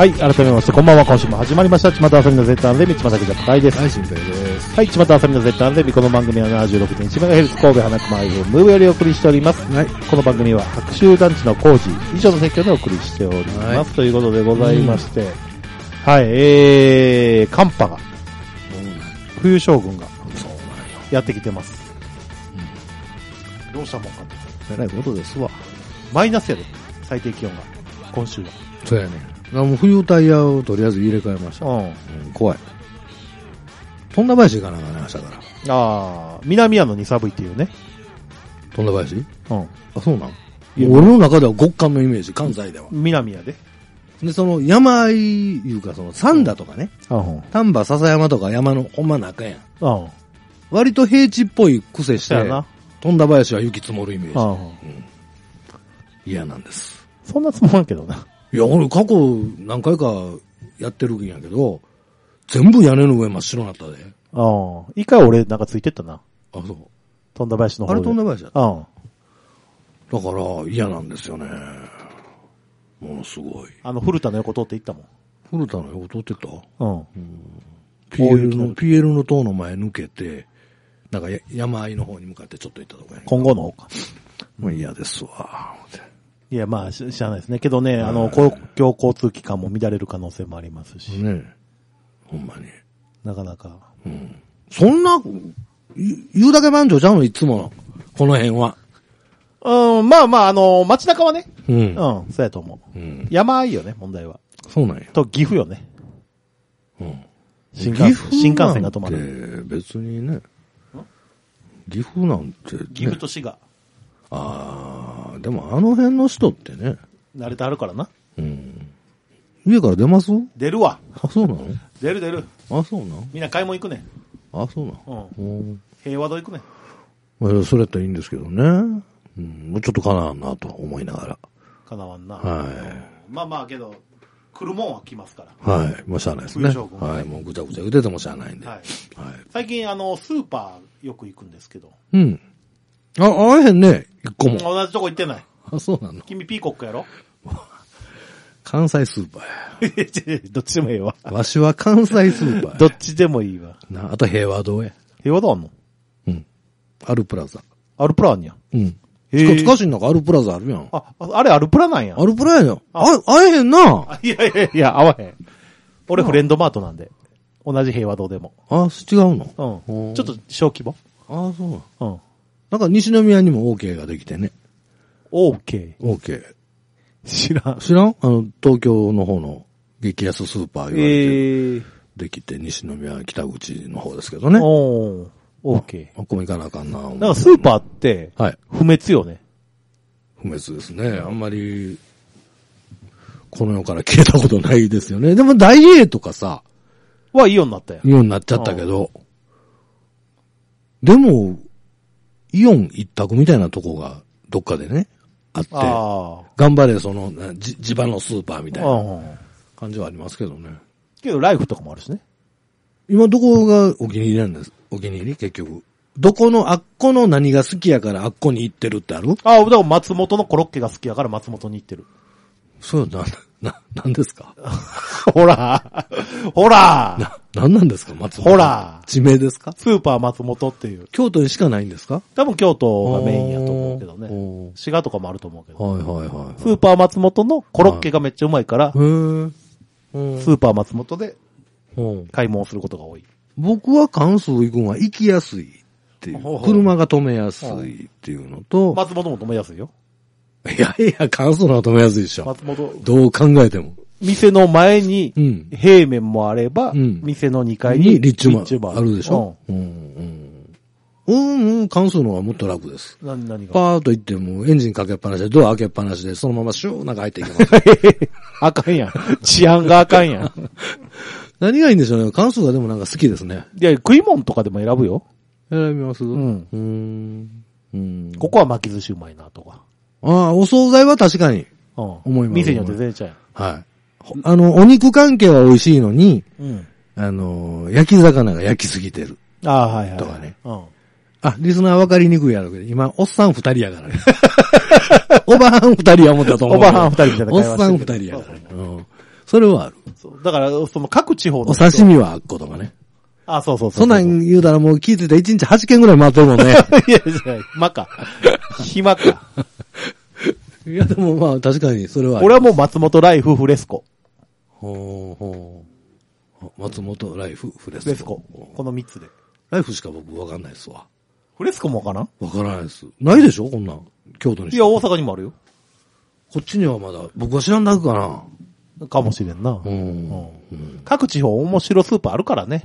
はい、改めまして、こんばんは。今週も始まりました。ちまたあさみの絶対安全日、ちまたくじゃかいです。 はい、しんぺいです。 はい、ちまたあさみの絶対安全日、この番組は ななじゅうろくてんいちメガヘルツ 神戸花熊 エフエム ムーブよりお送りしております。はい。この番組は、白州団地の工事、以上の提供でお送りしております。はい、ということでございまして、うん、はい、えー、寒波が、うん、冬将軍が、やってきてます。うん、どうしたもんかって。 えらいことですわ。 マイナスやで、最低気温が、今週は。 そうやね。もう冬タイヤをとりあえず入れ替えました。うん。うん、怖い。富田林行かなかな、明日から。 ああ、南屋のに寒いっていうね。 富田林？うん。あ、そうなん？俺の中では極寒のイメージ、関西では。 南屋で。 で、その山あい、いうかその三田とかね。うん。丹波笹山とか山のほんま中やん。うん。割と平地っぽい癖して、富田林は雪積もるイメージ。うん。うん、嫌なんです。 そんな積もらんけどな。 いや、俺過去何回かやってるんやけど、全部屋根の上真っ白になったで。 ああ。一回俺なんかついてったな。 あ、そう。 富田林の方で。 あれ富田林だった。ああ。だから嫌なんですよね。ものすごい。 あの古田の横通って行ったもん。 古田の横通ってった？うん。うん、ピーエル の、ピーエル の塔の前抜けて、なんか山あいの方に向かってちょっと行ったとこやね。 今後の方か。 もう嫌ですわ。 いや、まあ、し、しゃあないですね。けどね、あの、公共交通機関も乱れる可能性もありますし。ね。 ほんまに。 なかなか。 うん。そんな、言うだけ満場ちゃうのいつも、この辺は。 うん、まあまあ、あの、街中はね。うん。うん、そうやと思う。うん。山あいよね、問題は。 そうなんや。 と、岐阜よね。うん。新幹線、新幹線が止まる。 別にね。岐阜なんて、ね。 岐阜と滋賀。 ああ、でもあの辺の人ってね。 慣れてあるからな。うん。 家から出ます？ 出るわ。 あ、そうなの？ 出る出る。 あ、そうなの？ みんな買い物行くね。 あ、そうなの？うん。 平和堂行くね。 まあ、それやったらいいんですけどね。うん。もうちょっとかなわんなと思いながら。 かなわんな。 はい。 まあまあけど、来るもんは来ますから。 はい。もうしゃあないですね。はい。もうぐちゃぐちゃ打ててもしゃあないんで。はい。はい。 最近あの、スーパーよく行くんですけど。 うん。あ、会えへんね。一個も。 同じとこ行ってない。 あ、そうなの？ 君ピーコックやろ？ 関西スーパーや。どっちでもいいわ。 わしは関西スーパーや。 どっちでもいいわ。 な、あと平和堂や。 平和堂あんの？ うん。アルプラザ。 アルプラあんや。 うん。つかつかしい中アルプラザあるやん。 あ、あれアルプラなんや。 アルプラやよ。あ、会えへんな。 いやいやいや、会わへん。俺フレンドマートなんで。同じ平和堂でも。 あ、違うの？ うん。ちょっと小規模。 あ、そう。うん。なんか西宮にも OK ができてね。 OK。 OK。 知らん。 知らん？あの、東京の方の激安スーパー言われて、えー、できて、西宮北口の方ですけどね。 おー。OK。 あ、ここも行かなあかんな。 なんかスーパーって、はい。不滅よね。 不滅ですね。あんまり、この世から消えたことないですよね。でも、ダイエーとかさ。 はイオンになったよ。 イオンになっちゃったけど。でも、イオン一択みたいなとこがどっかでね、あって、あ頑張れそのじ地場のスーパーみたいな感じはありますけどね。 けどライフとかもあるしね。 今どこがお気に入りなんです？お気に入り結局。どこのあっこの何が好きやからあっこに行ってるってある？ ああ、だから松本のコロッケが好きやから松本に行ってる。 そうな、な、なんですかほらほらな、なんなんですか松本。 ほら地名ですか？ スーパー松本っていう。 京都にしかないんですか？ 多分京都がメインやと思うけどね。滋賀とかもあると思うけど。 はいはいはい、はい。 スーパー松本のコロッケがめっちゃうまいから、はい、スーパー松本で買い物することが多い。 僕は関数行くのは行きやすいっていう。車が止めやすいっていうのと。 松本も止めやすいよ。 いやいや、関数の方が止めやすいでしょ。 松本。 どう考えても。 店の前に、平面もあれば、うん、店のにかいに立地もあるでしょ。うん、うん。うん、うん、関数の方がもっと楽です。 何、何がパーッと行ってもエンジンかけっぱなしで、ドア開けっぱなしで、そのままシューなんか入っていきます。 あかんやん。治安があかんやん。 何がいいんでしょうね。関数がでもなんか好きですね。 いや、食い物とかでも選ぶよ。 選びます？ うん。うん。 うん。ここは巻き寿司うまいなとか。 ああ、お惣菜は確かに。うん。思います。 店によって全然違う。 はい。あの、お肉関係は美味しいのに、うん。あの、焼き魚が焼きすぎてる。 ああ、はいはい。 とかね。うん。あ、リスナー分かりにくいやろうけど、今、おっさん二人やからね。おばはん二人は思ったと思う。 おばはん二人じゃないおっさん二人やからね。うん。 それはある。 そう。だから、その各地方の。 お刺身はあっことかね。 あ、そうそうそう。 そんなん言うたらもう聞いてたらいちにちはちけんぐらい回ってるもんね。 いや、暇か。暇か。 いや、でもまあ確かにそれは。 俺はもう松本ライフフレスコ。 ほうほう。松本ライフフレスコ。 フレスコ。このみっつで。 ライフしか僕わかんないですわ。 フレスコもわからん？ わからないです。ないでしょこんなん。京都に。 いや、大阪にもあるよ。 こっちにはまだ、僕は知らんだけかな。 かもしれんな。 うんうんうん、各地方面白スーパーあるからね。 うん、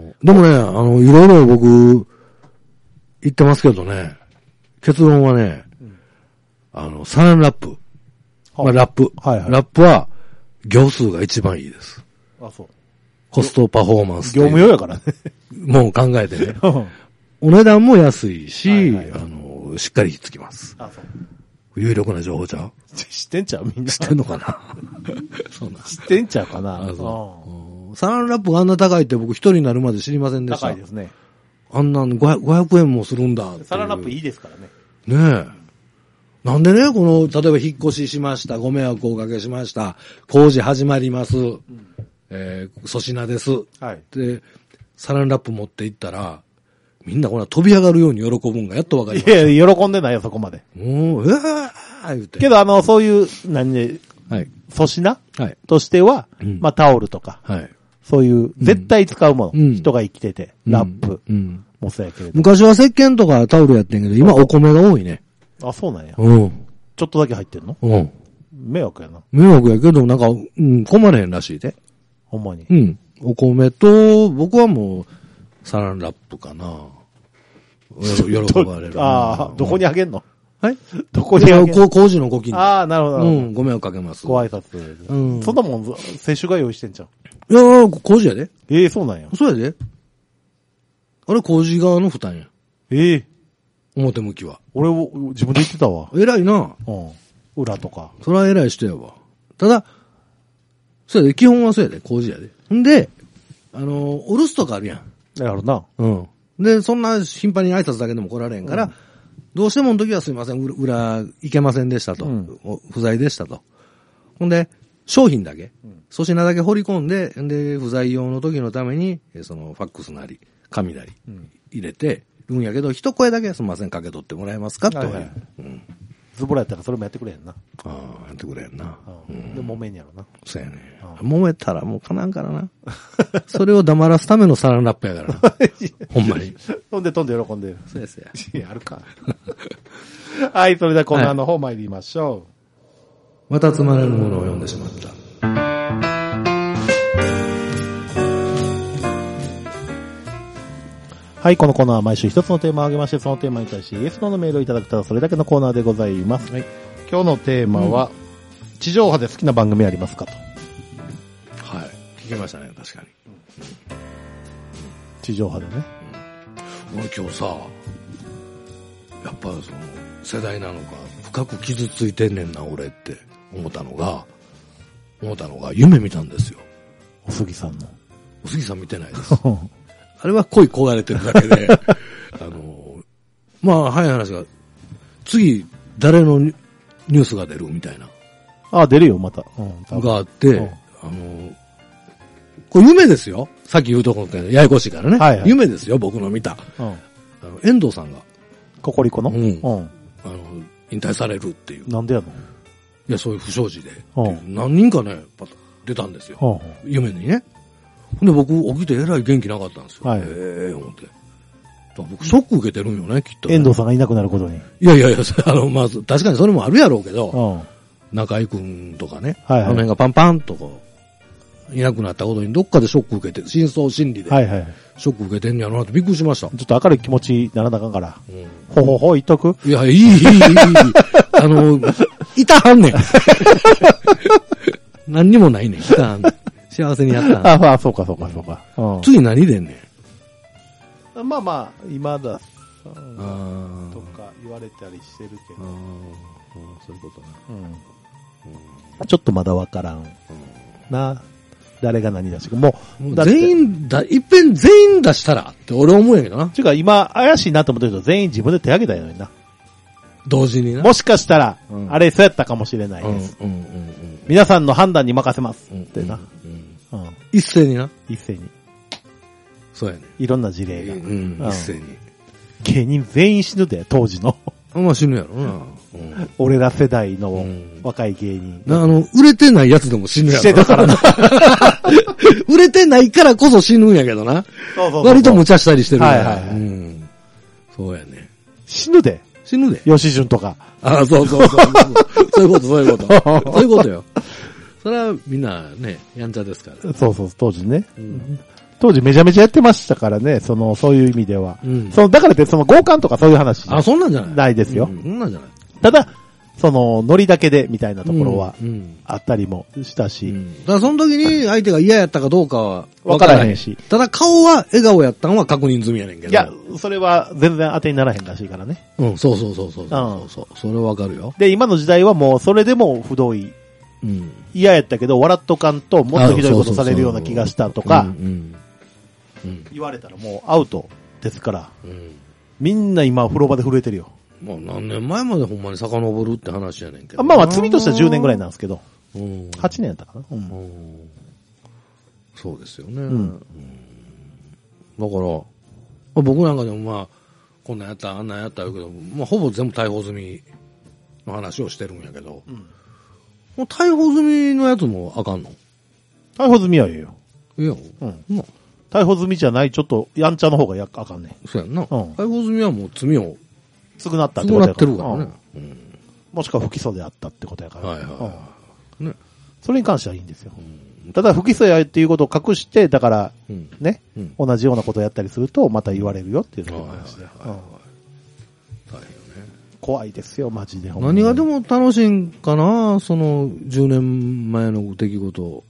でもね、あの、いろいろ僕、言ってますけどね、結論はね、うん、あの、サランラップ。まあ、ラップ、はいはい。ラップは、行数が一番いいです。 あ、そう。 コストパフォーマンス。 業務用やからね。 もう考えてね。お値段も安いし、はいはいはい、あの、しっかりひっつきます。あ、そう。有力な情報ちゃう？ 知ってんちゃうみんな。 知ってんのかなそうなん。知ってんちゃうかな。あ、 そう。サランラップがあんな高いって僕一人になるまで知りませんでした。 高いですね。 あんなんごひゃく、ごひゃくえんもするんだ。 サランラップいいですからね。 ねえ。なんでね、この、例えば引っ越ししました、ご迷惑をおかけしました、工事始まります、うん、えー、粗品です。はい。で、サランラップ持って行ったら、みんなこんな飛び上がるように喜ぶんがやっとわかります。 いや、喜んでないよ、そこまで。 うん、えー、言うて。 けど、あの、そういう、何で、はい。粗品はい。としては、うん、まあ、タオルとか。はい。そういう、絶対使うもの。うん、人が生きてて、ラップ。うん。もそうやけれど。 昔は石鹸とかタオルやってんけど、今お米が多いね。 あ、そうなんや。 うん。 ちょっとだけ入ってんの？うん。迷惑やな。 迷惑やけど、なんか、うん、困れへんらしいで。 ほんまに。 うん。お米と、僕はもう、サランラップかな。喜ばれる。 ああ、どこにあげんの？ はい？ どこにあげんの？ 工事のご近所。 ああ、なるほど。 うん、ご迷惑かけます。 ご挨拶。うん。そんなもん、接種が用意してんじゃん。 いやー、工事やで。 ええー、そうなんや。 そうやで。あれ工事側の負担や。 ええー。 表向きは。 俺を、自分で言ってたわ。 偉いな。 うん。裏とか。 それは偉い人やわ。ただ、そうやで、基本はそうやで、工事やで。んで、あのー、お留守とかあるやん。 やるな。 うん。で、そんな頻繁に挨拶だけでも来られんから、うん、どうしてもの時はすいません、裏、行けませんでしたと。うん、不在でしたと。ほんで、商品だけ、粗品だけ掘り込んで、で、不在用の時のために、その、ファックスなり、紙なり、入れてるんやけど、一声だけすみません、かけ取ってもらえますかと。はいはい、うん。 ズボラやったらそれもやってくれへんな。 ああ、やってくれへんな。 うん、で、揉めんやろな。 そうやね。揉めたらもうかなんからな。それを黙らすためのサランラップやからな。ほんまに。 飛んで飛んで喜んでる。 そうですや。 いや、あるか。はい、それではコーナーの方参りましょう。またつまらぬものを読んでしまった。 はい、このコーナーは毎週一つのテーマを挙げまして、そのテーマに対してイエスノーのメールをいただくとそれだけのコーナーでございます。はい、今日のテーマは、うん、地上波で好きな番組ありますかと。 はい、聞きましたね、確かに。うん、 地上波でね。 うん、俺今日さ、やっぱその世代なのか深く傷ついてんねんな俺って思ったのが、思ったのが夢見たんですよ。 おすぎさんの。 おすぎさん見てないです。あれは恋焦がれてるだけで、あの、まあ、早い話が、次、誰のニュースが出るみたいな。 ああ、出るよ、また。 うん、があって、うん、あの、これ夢ですよ。さっき言うところってややこしいからね。はいはい、夢ですよ、僕の見た。うん、あの遠藤さんが。 ココリコの、 うん、うん。あの、引退されるっていう。 なんでやの？ いや、そういう不祥事で。うん、何人かね、パッと出たんですよ。うん、夢にね。で、僕、起きてえらい元気なかったんですよ。はい。ええー、思って。僕、ショック受けてるんよね、きっと、ね。 遠藤さんがいなくなることに。 いやいやいや、あの、まず、確かにそれもあるやろうけど、うん、中井くんとかね、はいはい、あの辺がパンパンとこう、いなくなったことにどっかでショック受けて、深層心理で、はいはい、ショック受けてんやろなってびっくりしました。 ちょっと明るい気持ちにならなあかんから。うん、ほほほ、言っとく？ いや、いい、いい、いい、いい。あの、いたはんねん。何にもないねん、いたはんねん。幸せにやったああ、そうかそうかそうか。 うん、次何でんねん。まあまあ、今だ、とか言われたりしてるけど。 そういうことね、うんうん。ちょっとまだわからん。うん、な。誰が何出してもう、もう全員だ、いっぺん全員出したらって俺思うんやけどな。 ちゅうか今、怪しいなと思ってるけど、全員自分で手挙げたよにな。 同時にな。 もしかしたら、うん、あれそうやったかもしれないです。うんうんうんうん、皆さんの判断に任せます。うん、ってな、 うんうんうん。一斉にな。 一斉に。 そうやね。 いろんな事例が。うん、 一斉に。 芸人全員死ぬで、当時の。 まあ死ぬやろな。うん、 俺ら世代の若い芸人。 うん、あの、売れてないやつでも死ぬやろ。 してたからな。 売れてないからこそ死ぬんやけどな。そうそうそうそう。割と無茶したりしてるから。はいはいはい。うん、そうやね。 死ぬで。 死ぬで。 吉順とか。 ああ、そうそうそう。そういうこと、そういうこと。そういうことよ。それはみんなね、やんちゃですから。 そうそう、当時ね。うん、当時めちゃめちゃやってましたからね、その、そういう意味では。うん、そのだからってその強姦とかそういう話。 あ、そんなんじゃないないですよ。 うん、そんなんじゃない。 ただ、その、ノリだけでみたいなところは、あったりもしたし。うんうん、 だからその時に相手が嫌やったかどうかは分からへんし。 ただ顔は笑顔やったんは確認済みやねんけど。 いや、それは全然当てにならへんらしいからね。 うん、そうそうそうそうそうそう、うん。それはわかるよ。 で、今の時代はもうそれでも不同意。うん、嫌やったけど、笑っとかんともっとひどいことされるような気がしたとか、言われたらもうアウトですから、うん、みんな今風呂場で震えてるよ。 まあ何年前までほんまに遡るって話やねんけど。 まあまあ罪としてはじゅうねんぐらいなんですけど、うん、はちねんやったかな、うんうん、 そうですよね。うんうん、だから、僕なんかでもまあ、こんなんやったあんなんやった言うけど、まあほぼ全部逮捕済みの話をしてるんやけど、うん、もう逮捕済みのやつもあかんの？ 逮捕済みはええよ。 いいよ。 うん。逮捕済みじゃない、ちょっとやんちゃの方がやあかんねん。 そうやんな。うん、逮捕済みはもう罪を償ったってことやから。償ってるからね。うん、 もしくは不起訴であったってことやから。 はいはいはい、ね。 それに関してはいいんですよ。うん、ただ不起訴やっていうことを隠して、だから、うん、ね、うん、同じようなことをやったりすると、また言われるよっていう話で。怖いですよ、マジで。 何がでも楽しいんかな、そのじゅうねんまえの出来事を。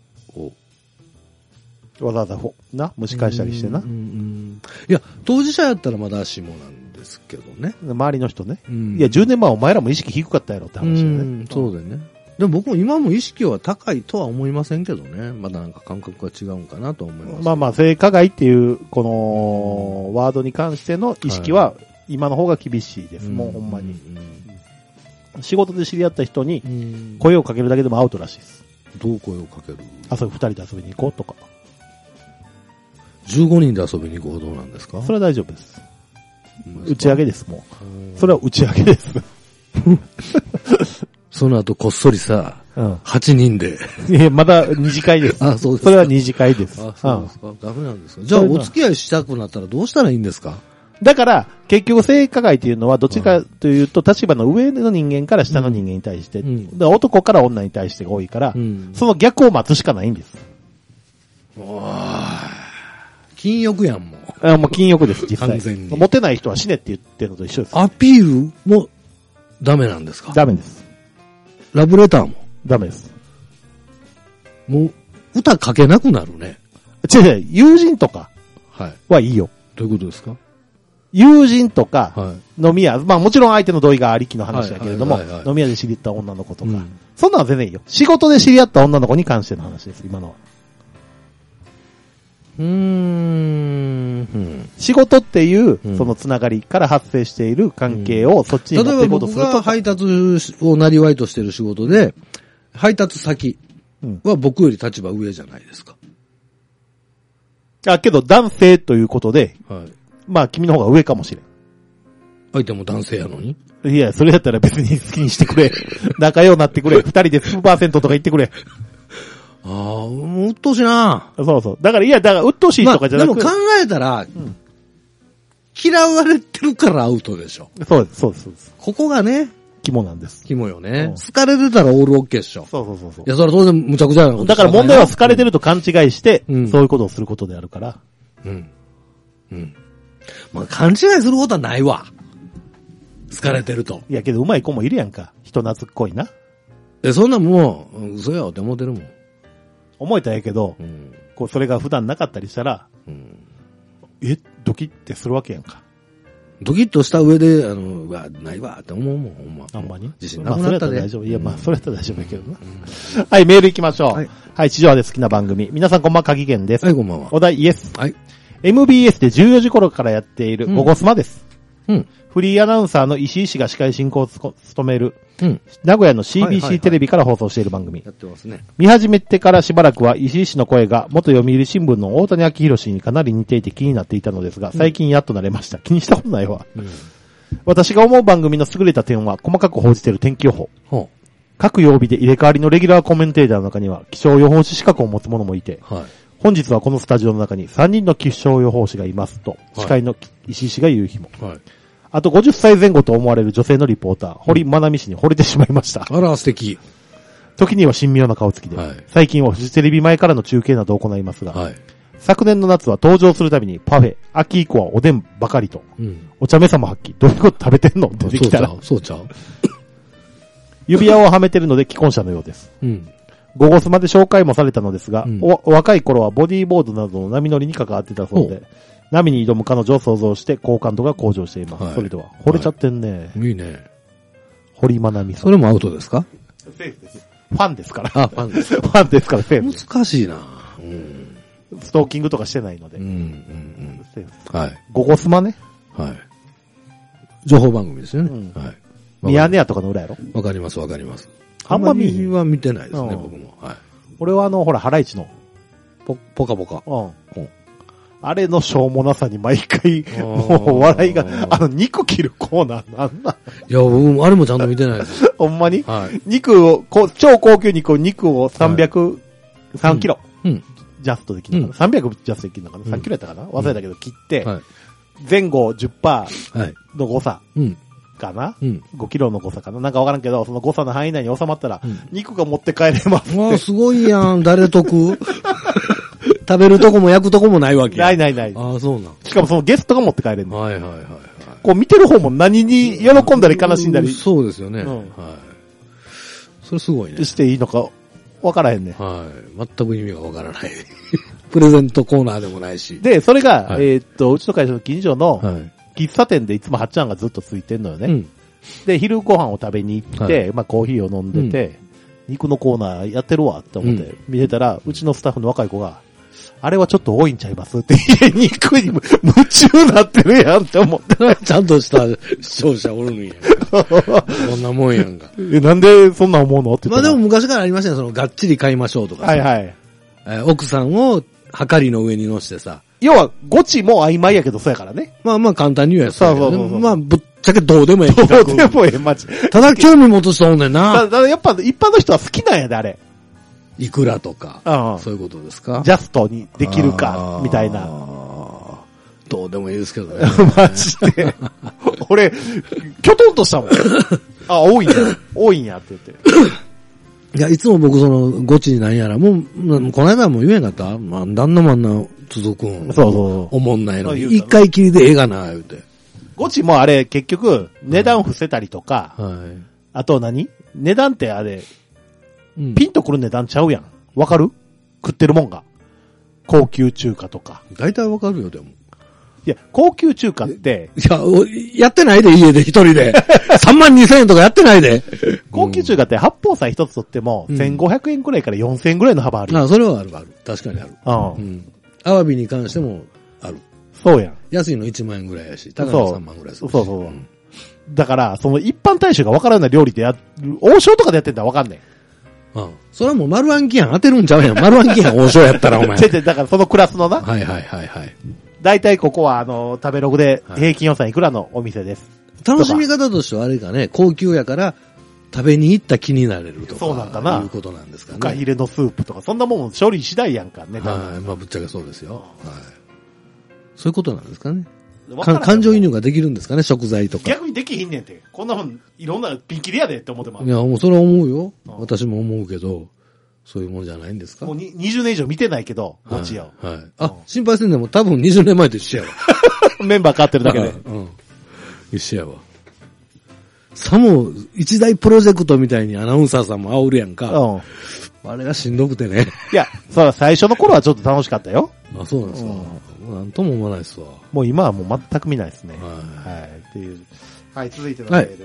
わざわざな、蒸し返したりしてな。うんうんうん、いや、当事者やったらまだしもなんですけどね。 周りの人ね。うん、いや、じゅうねんまえお前らも意識低かったやろって話だよね。うん、 そうだよね。でも僕も今も意識は高いとは思いませんけどね。まだなんか感覚が違うんかなと思います。 まあまあ、性加害っていう、この、ワードに関しての意識は、今の方が厳しいです。はい、もうほんまに、うん。仕事で知り合った人に、声をかけるだけでもアウトらしいです。 どう声をかける？ あ、そう、二人で遊びに行こうとか。 じゅうごにんで遊びに行くほどなんですか？ それは大丈夫です。打ち上げです、もう。それは打ち上げです。 その後こっそりさ、うん、はちにんで。 いや、まだ二次会です。 あ、そうですか。 それは二次会です。 あ、そうですか。うん、ダメなんですか。じゃあ、お付き合いしたくなったらどうしたらいいんですか？ だから、結局性加害っていうのは、どっちかというと、立場の上の人間から下の人間に対して、うん、だから男から女に対してが多いから、うん、その逆を待つしかないんです。 禁欲やん、もう。あ、もう禁欲です、実際。 完全に。 モテない人は死ねって言ってるのと一緒です。 アピールもダメなんですか？ ダメです。 ラブレターもダメです。 もう、歌書けなくなるね。 違う違う、友人とかはいいよ。 どういうことですか？ 友人とか、飲み屋、まあもちろん相手の同意がありきの話だけれども、飲み屋で知り合った女の子とか、うん、そんなのは全然いいよ。仕事で知り合った女の子に関しての話です、今のは。 うーん。 仕事っていう、そのつながりから発生している関係をそっちに持っていこうとすると。 例えば僕が配達をなりわいとしている仕事で、配達先は僕より立場上じゃないですか。 あ、けど男性ということで、はい、まあ君の方が上かもしれん。 相手も男性やのに？ いや、それだったら別に好きにしてくれ。仲良くなってくれ。二人で数パーセントとか言ってくれ。 ああ、もう、うっとうしいな。 そうそう。だから、いや、だから、うっとうしいとかじゃなくて。 まあ、でも考えたら、うん、嫌われてるからアウトでしょ。 そうです、そうです、そうです。 ここがね、 肝なんです。 肝よね。うん、好かれてたらオールオッケーっしょ。 そうそうそうそう。 いや、それは当然無茶苦茶なことだから問題は好かれてると勘違いして、うん、そういうことをすることであるから。うん。 うん。まあ、勘違いすることはないわ。好かれてると。 いや、けど上手い子もいるやんか。人懐っこいな。 え、そんなもう、嘘やって思ってるもん。 思えたんやけど、うん、こう、それが普段なかったりしたら、うん、え、ドキってするわけやんか。 ドキッとした上で、あの、うわ、ないわって思うもん、ほんま。 あんまに自信なくなったで。 まあ、それやったら大丈夫。いや、まあ、それやったら大丈夫やけどな。うん、はい、メール行きましょう。はい、はい、地上波で好きな番組。皆さんこんばんは、鍵源です。 はい、こんばんは。 お題イエス。 はい。 エムビーエス でじゅうよじ頃からやっている、ゴゴスマです。 うん、フリーアナウンサーの石井氏が司会進行を務める、うん、名古屋の シービーシー テレビから放送している番組。 やってますね。 見始めてからしばらくは石井氏の声が元読売新聞の大谷昭宏氏にかなり似ていて気になっていたのですが、最近やっと慣れました。うん、気にしたことないわ。うん、私が思う番組の優れた点は細かく報じている天気予報。ほう、各曜日で入れ替わりのレギュラーコメンテーターの中には気象予報士資格を持つ者もいて、はい、本日はこのスタジオの中にさんにんの気象予報士がいますと、司会の石井氏が言う日も。はい、あとごじゅっさいぜん後と思われる女性のリポーター、堀まなみ氏に惚れてしまいました。 あら、素敵。 時には神妙な顔つきで、はい、最近はフジテレビ前からの中継などを行いますが、はい、昨年の夏は登場するたびにパフェ、秋以降はおでんばかりと、うん、お茶目さも発揮。どういうこと食べてんのってできたら。 そうちゃう。 指輪をはめてるので既婚者のようです。うん。ゴゴスまで紹介もされたのですが、うん、お、お若い頃はボディーボードなどの波乗りに関わってたそうで、波に挑む彼女を想像して好感度が向上しています。はい、それでは、惚れちゃってんね。 はい、いいね。 堀まなみさん。 それもアウトですか？ セーフです。ファンですから。 あ、ファンです。 ファンですからセーフです。 難しいな。うん。 ストーキングとかしてないので。うん、うん、うん。セーフです。はい。ゴゴスマね。 はい。情報番組ですよね。うん、はい。 ミヤネ屋とかの裏やろ？ わかります、わかります。 あんま見は見てないですね、うん、僕も。はい。 俺はあの、ほら、ハライチの。 ポ、ポカポカ。うん。 うん、あれのしょうもなさに毎回、もう笑いが、あの、肉切るコーナーなんだ。 いや、僕、あれもちゃんと見てないです。 ほんまに？はい。肉を、こ超高級肉を、肉をさんびゃくさんキロ。うん。うん、ジャストできるのかな、うん、さんびゃくジャストできるのかな、うん、さんキロやったかな忘れたけど切って、はい、前後 じゅっパーセント の誤差。はいうんかな、うん、ごキロの誤差かななんかわからんけど、その誤差の範囲内に収まったら、うん、肉が持って帰れますって。 わあ、すごいやん。誰得食べるとこも焼くとこもないわけ。 ないないない。 ああ、そうなん。 しかもそのゲストが持って帰れるの。 はいはいはい、はい。 こう見てる方も何に喜んだり悲しんだり。 そうですよね。うん、はい。それすごいね。 していいのかわからへんね。 はい。全く意味がわからない。プレゼントコーナーでもないし。 で、それが、はい、えー、っと、うちの会社の近所の、はい喫茶店でいつもはっちゃんがずっとついてんのよね。うん、で、昼ご飯を食べに行って、はい、まあコーヒーを飲んでて、うん、肉のコーナーやってるわって思って見てたら、うん、うちのスタッフの若い子が、あれはちょっと多いんちゃいますって、肉に夢中なってるやんって思って。 ちゃんとした視聴者おるんや。そんなもんやんか。 え、なんでそんな思うのってまあでも昔からありましたね、その、がっちり買いましょうとかさ。はいはい。えー、奥さんを、はかりの上に乗せてさ。 要は、ゴチも曖昧やけどそうやからね。 まあまあ簡単に言うやつ。そうそうそうそう。まあ、ぶっちゃけどうでもええ。 どうでもええ、マジ。 ただ興味持つ人おんねんな。 ただやっぱ一般の人は好きなんやで、あれ。 いくらとか。ああそういうことですか？ ジャストにできるか、みたいな。 どうでもいいですけどね。 マジで。俺、きょとんとしたもん。あ、多いんや。多いんやって言って。 いや、いつも僕その、ゴチになんやら、もう、この間はもう言えんかったまあ、旦那もあんな続くん。そうそう。おもんないのに。一回きりでええがな、言うて。 ゴチもあれ、結局、値段伏せたりとか、はい。あと何値段ってあれ、うん、ピンとくる値段ちゃうやん。わかる食ってるもんが。高級中華とか。 大体わかるよ、でも。 いや、高級中華って。 いや、やってないで、家で一人で。さんまんにせんえんとかやってないで。 高級中華って八宝菜一つとっても、せんごひゃくえんくらいからよんせんえんくらいの幅ある。 ああ、それはあるある。確かにある。うん。アワビに関してもある。 そうやん。 安いのいちまんえんぐらいやし、高いのさんまんぐらいするし。 そうそうそう。うん、だから、その一般大衆が分からない料理でや、王将とかでやってんだら分かんねん。うん。それはもう丸暗記やん。当てるんちゃうやん。丸暗記やん。王将やったらお前。 だからそのクラスのな。 はいはいはいはい。 大体ここはあの、食べログで平均予算いくらのお店です。 はい、楽しみ方としてはあれかね、高級やから食べに行った気になれるとか。 そうなんかな。 いうことなんですかね。 フカヒレのスープとか、そんなもん処理次第やんかね。 はい。まあぶっちゃけそうですよ。はい。そういうことなんですかね。感情移入ができるんですかね、食材とか。 逆にできひんねんて。こんなもん、いろんなピンキリやでって思ってます。 いや、もうそれは思うよ。私も思うけど。そういうもんじゃないんですか？ もうににじゅうねん以上見てないけど、ゴチや。 はい。あ、心配せんでも多分にじゅうねんまえと一緒やわ。 メンバー変わってるだけで。うん。 一緒やわ。さも一大プロジェクトみたいにアナウンサーさんも煽るやんか。うん。あれがしんどくてね。 いや、そら最初の頃はちょっと楽しかったよ。 あ、そうなんですか。うん、なんとも思わないですわ。 もう今はもう全く見ないですね。はい。はい。っていう。はい、続いてのメール。はい、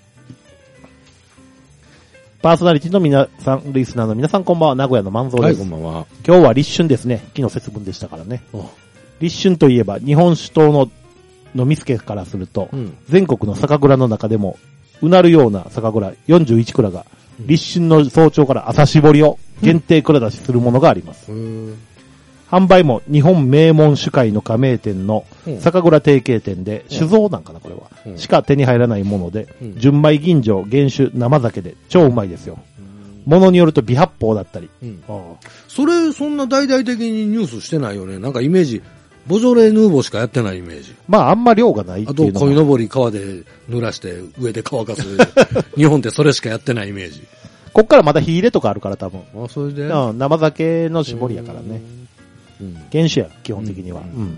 パーソナリティの皆さん、リスナーの皆さんこんばんは、名古屋の万蔵です。 はい、こんばんは。 今日は立春ですね。昨日節分でしたからね。立春といえば、日本酒党ののみすけからすると、うん、全国の酒蔵の中でも、うなるような酒蔵よんじゅういち蔵が、うん、立春の早朝から朝搾りを限定蔵出しするものがあります。うん、販売も日本名門酒会の加盟店の酒蔵提携店で、酒造なんかなこれは、うん、しか手に入らないもので、うん、純米吟醸、原酒、生酒で超うまいですよ。ものによると微発泡だったり、うん、 ああそれそんな大々的にニュースしてないよね。なんかイメージボジョレ・ヌーボーしかやってないイメージ。 まああんま量がないっていうの。 あと鯉のぼり川で濡らして上で乾かす日本ってそれしかやってないイメージ。 こっからまた火入れとかあるから多分。 あそれで、 うん、生酒の絞りやからね。うん、原酒や基本的には。うんうん、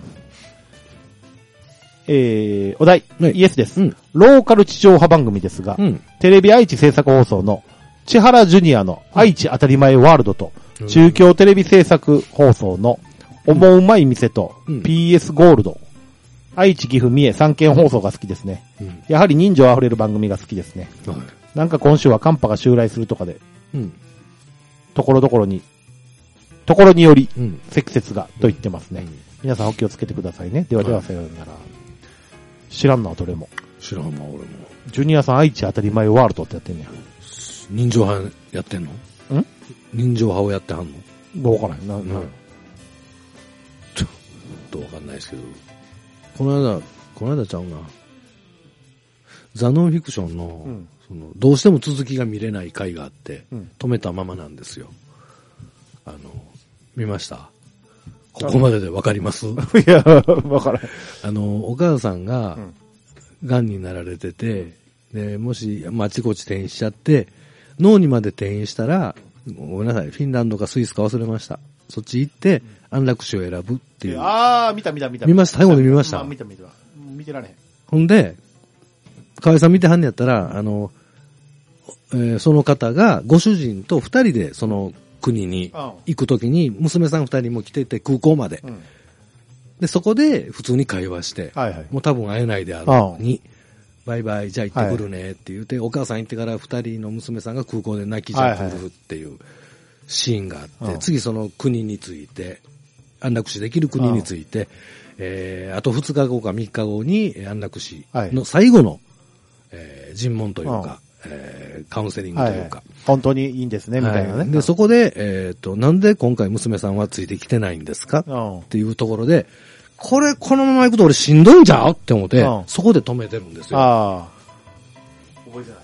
えー、お題、ね、イエスです、うん。ローカル地上波番組ですが、うん、テレビ愛知制作放送の千原ジュニアの愛知当たり前ワールドと、うん、中京テレビ制作放送の思うまい店と ピーエス ゴールド、うん、愛知岐阜三重三県放送が好きですね。うん、やはり人情あふれる番組が好きですね。はい、なんか今週は寒波が襲来するとかで、うん、ところどころに、ところにより積雪がと言ってますね。うん、皆さんお気をつけてくださいね。ではではさようなら。はい、知らんな、どれも。 知らんな、俺も。 ジュニアさん愛知当たり前ワールドってやってんねや。 人情派やってんの？ん？人情派をやってはんの？ どうわからない。な、な、 ちょっとわかんないですけど。この間、この間ちゃうな。ザ・ノンフィクションの、うん、その、どうしても続きが見れない回があって、うん、止めたままなんですよ。あの、見ました？ここまででわかります？いや、わからない。 あの、お母さんが、癌になられてて、で、もし、まあ、あちこち転移しちゃって、脳にまで転移したら、ごめんなさい、フィンランドかスイスか忘れました。そっち行って、安楽死を選ぶっていう。 ああ、見た見た見た。 見ました、最後に見ました。 まあ、見た見た。見てられへん。 ほんで、河合さん見てはんねやったら、あの、えー、その方が、ご主人と二人でその国に行くときに、娘さん二人も来てて空港まで。うん、で、そこで普通に会話して、はいはい、もう多分会えないであろうに、バイバイ、じゃあ行ってくるねって言って、はい、お母さん行ってから二人の娘さんが空港で泣きじゃくるっていうシーンがあって、はいはい、次その国について、安楽死できる国について、えー、あと二日後か三日後に安楽死の最後の、えー、尋問というか、えー、カウンセリングというか、はい、 本当にいいんですね、みたいなね。 はい、で、そこで、えっと、なんで今回娘さんはついてきてないんですかっていうところで、これ、このまま行くと俺しんどいんちゃうって思って、うん、そこで止めてるんですよ。ああ。 覚えて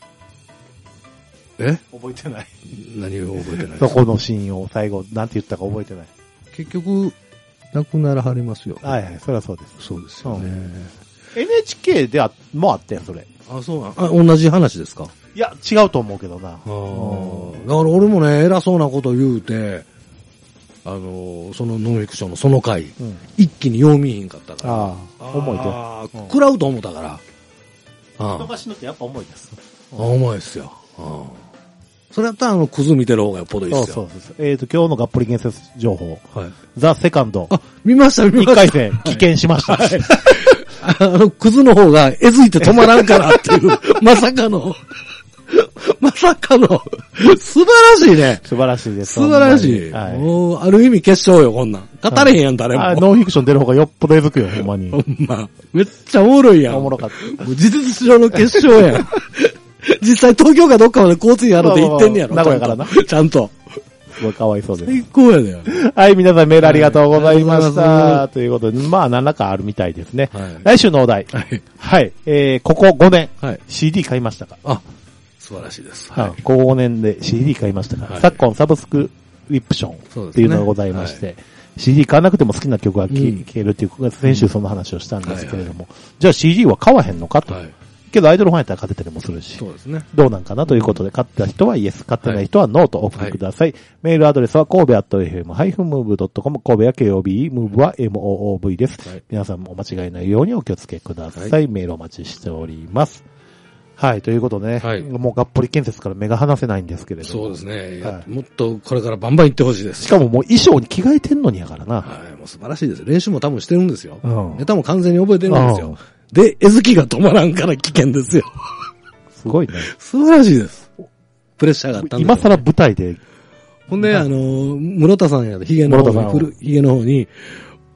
ない。 え覚えてない。 何を覚えてないそこのシーンを最後、なんて言ったか覚えてない。 結局、亡くならはれますよ。 はいはい、それはそうです。 そうですよね。うん、 エヌエイチケー であ、もあったやん、それ。 あ、そうなん。あ、同じ話ですか？ いや、違うと思うけどな。ああ、 うん。だから俺もね、偉そうなこと言うて、あの、そのノンフィクションのその回、うん、一気に読みひんかったから。ああ、重いと。 ああ、食らうと思ったから。 ああ。飛ばしのってやっぱ重いです。 あ、重いですよ。ああ。それやったらあの、クズ見てる方がよっぽどいいですよ。 そうそうそう。えっと、今日のがっぽり建設情報。はい。ザ・セカンド。 あ、見ました見ました。 一回戦、棄権しました。はい。 あの、クズの方がえずいて止まらんからっていう、まさかの、まさかの、素晴らしいね。 素晴らしいです。 素晴らしい。はい、もう、ある意味決勝よ、こんなん。語れへんやん、誰も。 あ、ノンフィクション出る方がよっぽどえずくよ、ほんまに。 ほんま。めっちゃおもろいやん。 おもろかった。 事実上の決勝やん。実際東京かどっかまで交通費あるって言ってんねやろ。 名古屋からな。 ちゃんと。 すごいかわいそうです。 最高やね。 はい、皆さんメールありがとうございました。はい、ということで、まあ、何らかあるみたいですね。はい、来週のお題。はい。はい。えー、ここごねん。はい。シーディー 買いましたか？ あ、素晴らしいです。 はい。ここごねんで シーディー 買いましたか？はい、昨今サブスクリプションっていうのがございまして、ね、はい、シーディー 買わなくても好きな曲が聴けるっていう、先週その話をしたんですけれども、うんはいはい、じゃあ シーディー は買わへんのかと。はい、けどアイドルファンやったら買ってたりもするし。 そうですね。 どうなんかなということで、買った人はイエス、買ってない人はノーとお送りください。はい、メールアドレスは神戸アット エフエム ハイフンムーブドットコム、神戸は ケーオービー、ムーブは エムオーオーブイ です。はい、皆さんもお間違いないようにお気をつけください。はい、メールお待ちしております。はい、ということでね、はい、もうがっぽり建設から目が離せないんですけれども。 そうですね。はい、もっとこれからバンバン行ってほしいです。 しかももう衣装に着替えてんのにやからな。 はい、もう素晴らしいです。練習も多分してるんですよ。うん、ネタも完全に覚えてるんですよ。で、絵付きが止まらんから危険ですよ。 すごいね。 素晴らしいです。プレッシャーがあったんですよ、ね。 今更舞台で。 ほんで、あの、室田さんやで、ヒゲの方に、ヒゲの方に、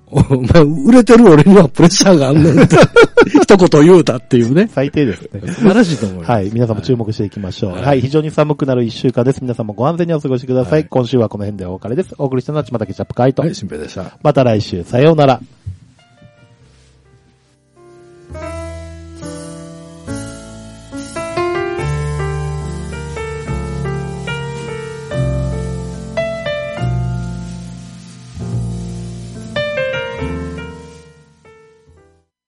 お前、売れてる俺にはプレッシャーがあんねんって、一言言うたっていうね。 最低ですね。 素晴らしいと思います。 はい。皆さんも注目していきましょう。はい。はい、非常に寒くなる一週間です。皆さんもご安全にお過ごしください。はい、今週はこの辺でお別れです。お送りしたのはちまたケチャップカイト。 はい、新平でした。 また来週、さようなら。